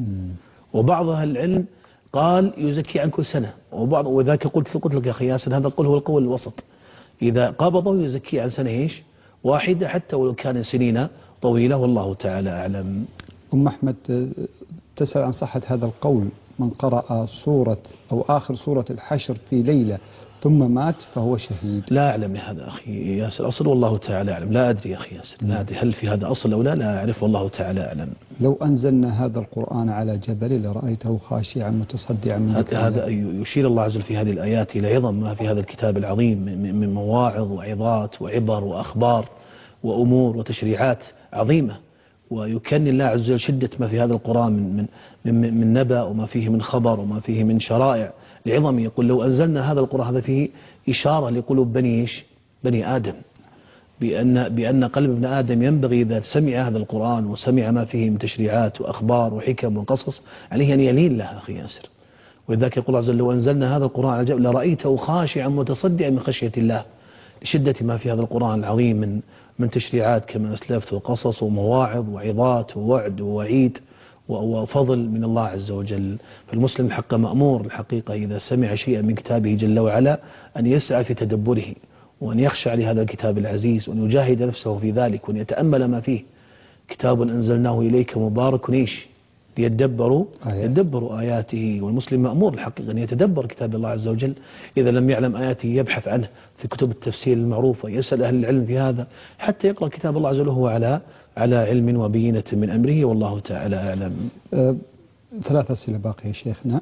وبعض العلم قال يزكي عن كل سنة، وبعض وذاك قلت قلت لك يا أخي ياسر هذا القول هو القول الوسط، إذا قبضه يزكي عن سنة إيش واحدة حتى ولو كان سنين طويلة والله تعالى أعلم. أم أحمد تسأل عن صحة هذا القول: من قرأ سورة أو آخر سورة الحشر في ليلة ثم مات فهو شهيد. لا أعلم هذا أخي ياسر أصل والله تعالى أعلم، لا أدري أخي ياسر لا أدري هل في هذا أصل أو لا لا أعرف والله تعالى أعلم. لو أنزلنا هذا القرآن على جبل لرأيته خاشعا متصدعا من ذكر الله. هذا يشير الله عز وجل في هذه الآيات إلى عظم ما في هذا الكتاب العظيم من مواعظ وعظات وعبر وأخبار وأمور وتشريعات عظيمة، ويكن الله عز وجل شدة ما في هذا القرآن من, من, من, من نبأ وما فيه من خبر وما فيه من شرائع لعظم. يقول لو أنزلنا هذا القرآن، هذا فيه إشارة لقلوب بنيش بني آدم، بأن, بأن قلب ابن آدم ينبغي إذا سمع هذا القرآن وسمع ما فيه من تشريعات وأخبار وحكم وقصص عليه أن يلين لها أخي ياسر. ولذلك يقول عز وجل لو أنزلنا هذا القرآن على جبل لرأيته خاشعا متصدعا من خشية الله، لشدة ما في هذا القرآن العظيم من من تشريعات كما أسلفت وقصص ومواعظ وعظات ووعد ووعيد وفضل من الله عز وجل. فالمسلم حق مأمور الحقيقة إذا سمع شيئا من كتابه جل وعلا أن يسعى في تدبره، وأن يخشع لهذا الكتاب العزيز، وأن يجاهد نفسه في ذلك، وأن يتأمل ما فيه. كتاب أنزلناه إليك مبارك إيش ليدبروا آيات. يدبروا آياته. والمسلم مأمور الحقيقة أن يتدبر كتاب الله عز وجل، إذا لم يعلم آياته يبحث عنه في كتب التفسير المعروفة، يسأل أهل العلم في هذا حتى يقرأ كتاب الله عز وجل وهو على على علم وبينة من أمره، والله تعالى أعلم. أه ثلاث أسئلة باقية يا شيخنا.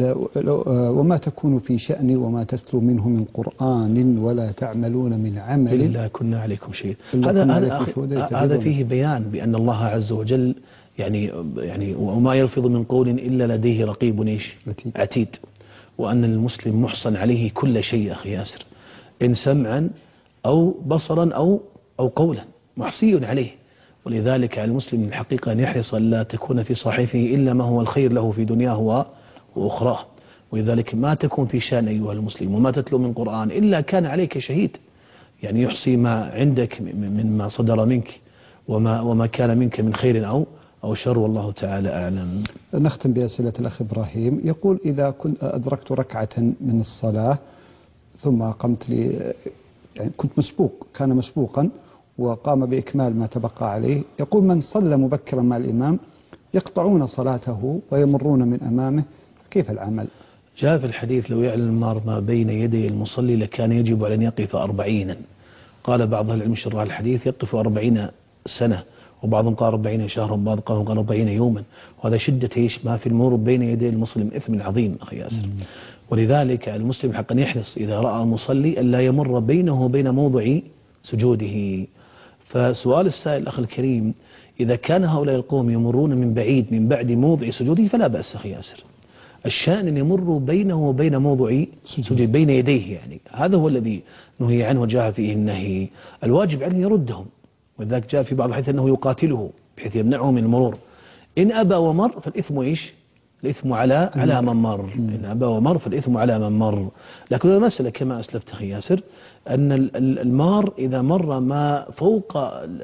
وما تكون في شأن وما تتلو منه من قرآن ولا تعملون من عمل إلا كنا عليكم شيء. هذا هذا هذا فيه بيان بأن الله عز وجل يعني يعني وما يلفظ من قول إلا لديه رقيب ايش عتيد، وأن المسلم محصن عليه كل شيء أخي ياسر، إن سمعا أو بصرا أو أو قولا محصي عليه. ولذلك على المسلم الحقيقة أن يحرص لا تكون في صحيفه إلا ما هو الخير له في دنياه وأخراه. ولذلك ما تكون في شأن أيها المسلم وما تتلو من قرآن إلا كان عليك شهيد، يعني يحصي ما عندك مما صدر منك وما وما كان منك من خير أو أو شر، والله تعالى أعلم. نختم بأسئلة الأخ إبراهيم. يقول إذا كنت أدركت ركعة من الصلاة ثم قمت لي يعني كنت مسبوق، كان مسبوقا وقام بإكمال ما تبقى عليه، يقول من صلى مبكرا مع الإمام يقطعون صلاته ويمرون من أمامه، كيف العمل؟ جاء في الحديث لو يعلم المار ما بين يدي المصلي لكان يجب على أن يقف أربعين. قال بعض العلم شرح الحديث يقف أربعين سنة، وبعضهم قال أربعين شهرا، وبعضهم قال أربعين يوما، وهذا شدة إيش ما في المرور بين يدي المسلم إثم عظيم أخي ياسر. ولذلك المسلم حقا يحرص إذا رأى المصلي ألا يمر بينه وبين موضع سجوده. فسؤال السائل الأخ الكريم، إذا كان هؤلاء القوم يمرون من بعيد من بعد موضع سجوده فلا بأس أخي ياسر، الشأن أن يمروا بينه وبين موضع سجود بين يديه، يعني هذا هو الذي نهي عنه وجاء فيه النهي. الواجب عليه يردهم، وذلك جاء في بعض الحديث أنه يقاتله بحيث يمنعه من المرور. إن أبى ومر فالإثم إيش؟ الإثم على على من مر. إن أبى ومر فالإثم على من مر. لكن المسألة كما أسلفت أخي ياسر أن المار إذا مر ما فوق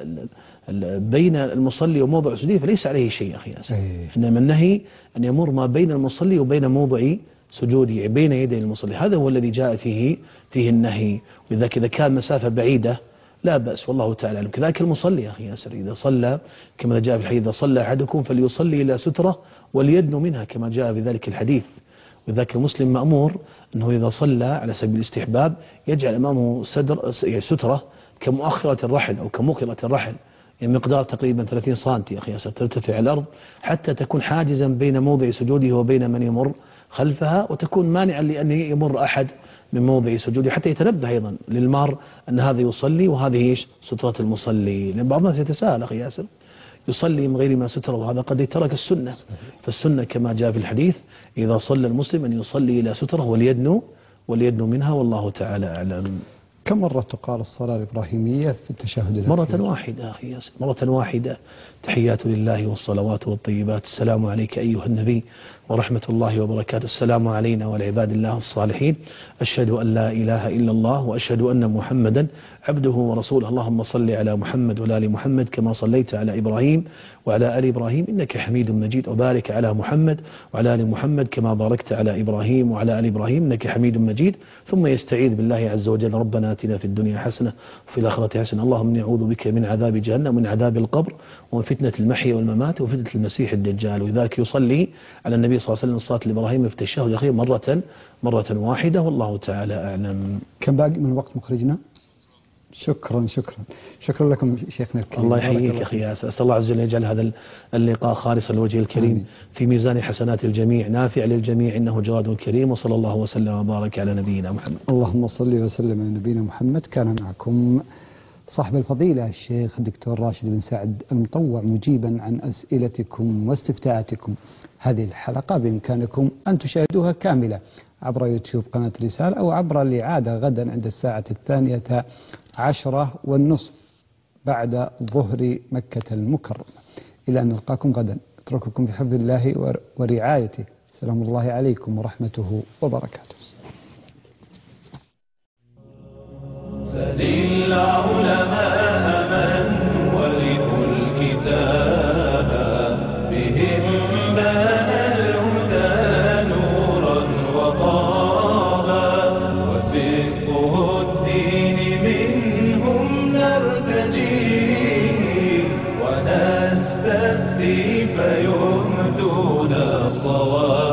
بين المصلي وموضع سجوده فليس عليه شيء أخي ياسر. إنما النهي أن يمر ما بين المصلي وبين موضع سجوده بين يدي المصلي، هذا هو الذي جاء فيه فيه النهي. وإذا إذا كان مسافة بعيدة لا بأس، والله تعالى أعلم. كذلك المصلي أخي ياسر إذا صلى كما جاء في الحديث إذا صلى أحدكم فليصلي إلى سترة وليدنو منها كما جاء في ذلك الحديث. وذاك المسلم مأمور أنه إذا صلى على سبيل الاستحباب يجعل أمامه صدر سترة كمؤخرة الرحل أو كموقرة الرحل، يعني مقدار تقريبا ثلاثين سنتي أخي ياسر ترتفع الأرض حتى تكون حاجزا بين موضع سجوده وبين من يمر خلفها، وتكون مانعا لأن يمر أحد من موضع سجوده، حتى يتنبه أيضا للمار أن هذا يصلي وهذه إيش سترة المصلي. لأن بعض الناس يتساءل أخي ياسر يصلي من غير ما سترة، وهذا قد ترك السنة. فالسنة كما جاء في الحديث إذا صلى المسلم أن يصلي إلى سترة وليدنو وليدنو منها، والله تعالى أعلم. كم مرة تقال الصلاة الإبراهيمية في التشهد الأخير؟ مرة واحدة أخي ياسر، مرة واحدة. تحيات لله والصلوات والطيبات، السلام عليك أيها النبي ورحمة الله وبركاته، السلام علينا وعلى عباد الله الصالحين، أشهد أن لا إله إلا الله وأشهد أن محمدا عبده ورسوله، اللهم صل على محمد وعلى آل محمد كما صليت على إبراهيم وعلى آل إبراهيم إنك حميد مجيد، وبارك على محمد وعلى آل محمد كما باركت على إبراهيم وعلى آل إبراهيم إنك حميد مجيد. ثم يستعيذ بالله عز وجل ربنا آتنا في الدنيا حسنة وفي الآخرة حسنة، اللهم نعوذ بك من عذاب جهنم ومن عذاب القبر ومن فتنة المحيا والممات وفتنة المسيح الدجال. ولذلك يصلي على النبي صلى الله عليه وسلم صلاة الإبراهيم في التشهد الأخير مرة مرة واحدة، والله تعالى أعلم. كم باقي من الوقت مخرجنا؟ شكرا شكرا شكرا لكم شيخنا الكريم. الله يحييك أخي ياسر، أسأل الله عز وجل يجعل هذا اللقاء خالصا لوجه الكريم آمين. في ميزان حسنات الجميع، نافع للجميع، إنه جواد كريم، وصلى الله وسلم وبارك على نبينا محمد. اللهم صل وسلم على نبينا محمد. كان معكم صاحب الفضيلة الشيخ الدكتور راشد بن سعد المطوع مجيبا عن أسئلتكم واستفتاءاتكم. هذه الحلقة بإمكانكم أن تشاهدوها كاملة عبر يوتيوب قناة رسالة أو عبر الإعادة غدا عند الساعة الثانية عشرة والنصف بعد ظهر مكة المكرمة. إلى أن نلقاكم غدا أترككم بحفظ الله ورعايته. سلام الله عليكم ورحمته وبركاته. سل العلماء من ورثوا الكتاب بهم بان الهدى نورا وطابا وفقه الدين منهم نرتجي ونستفتي فيهدون الصواب.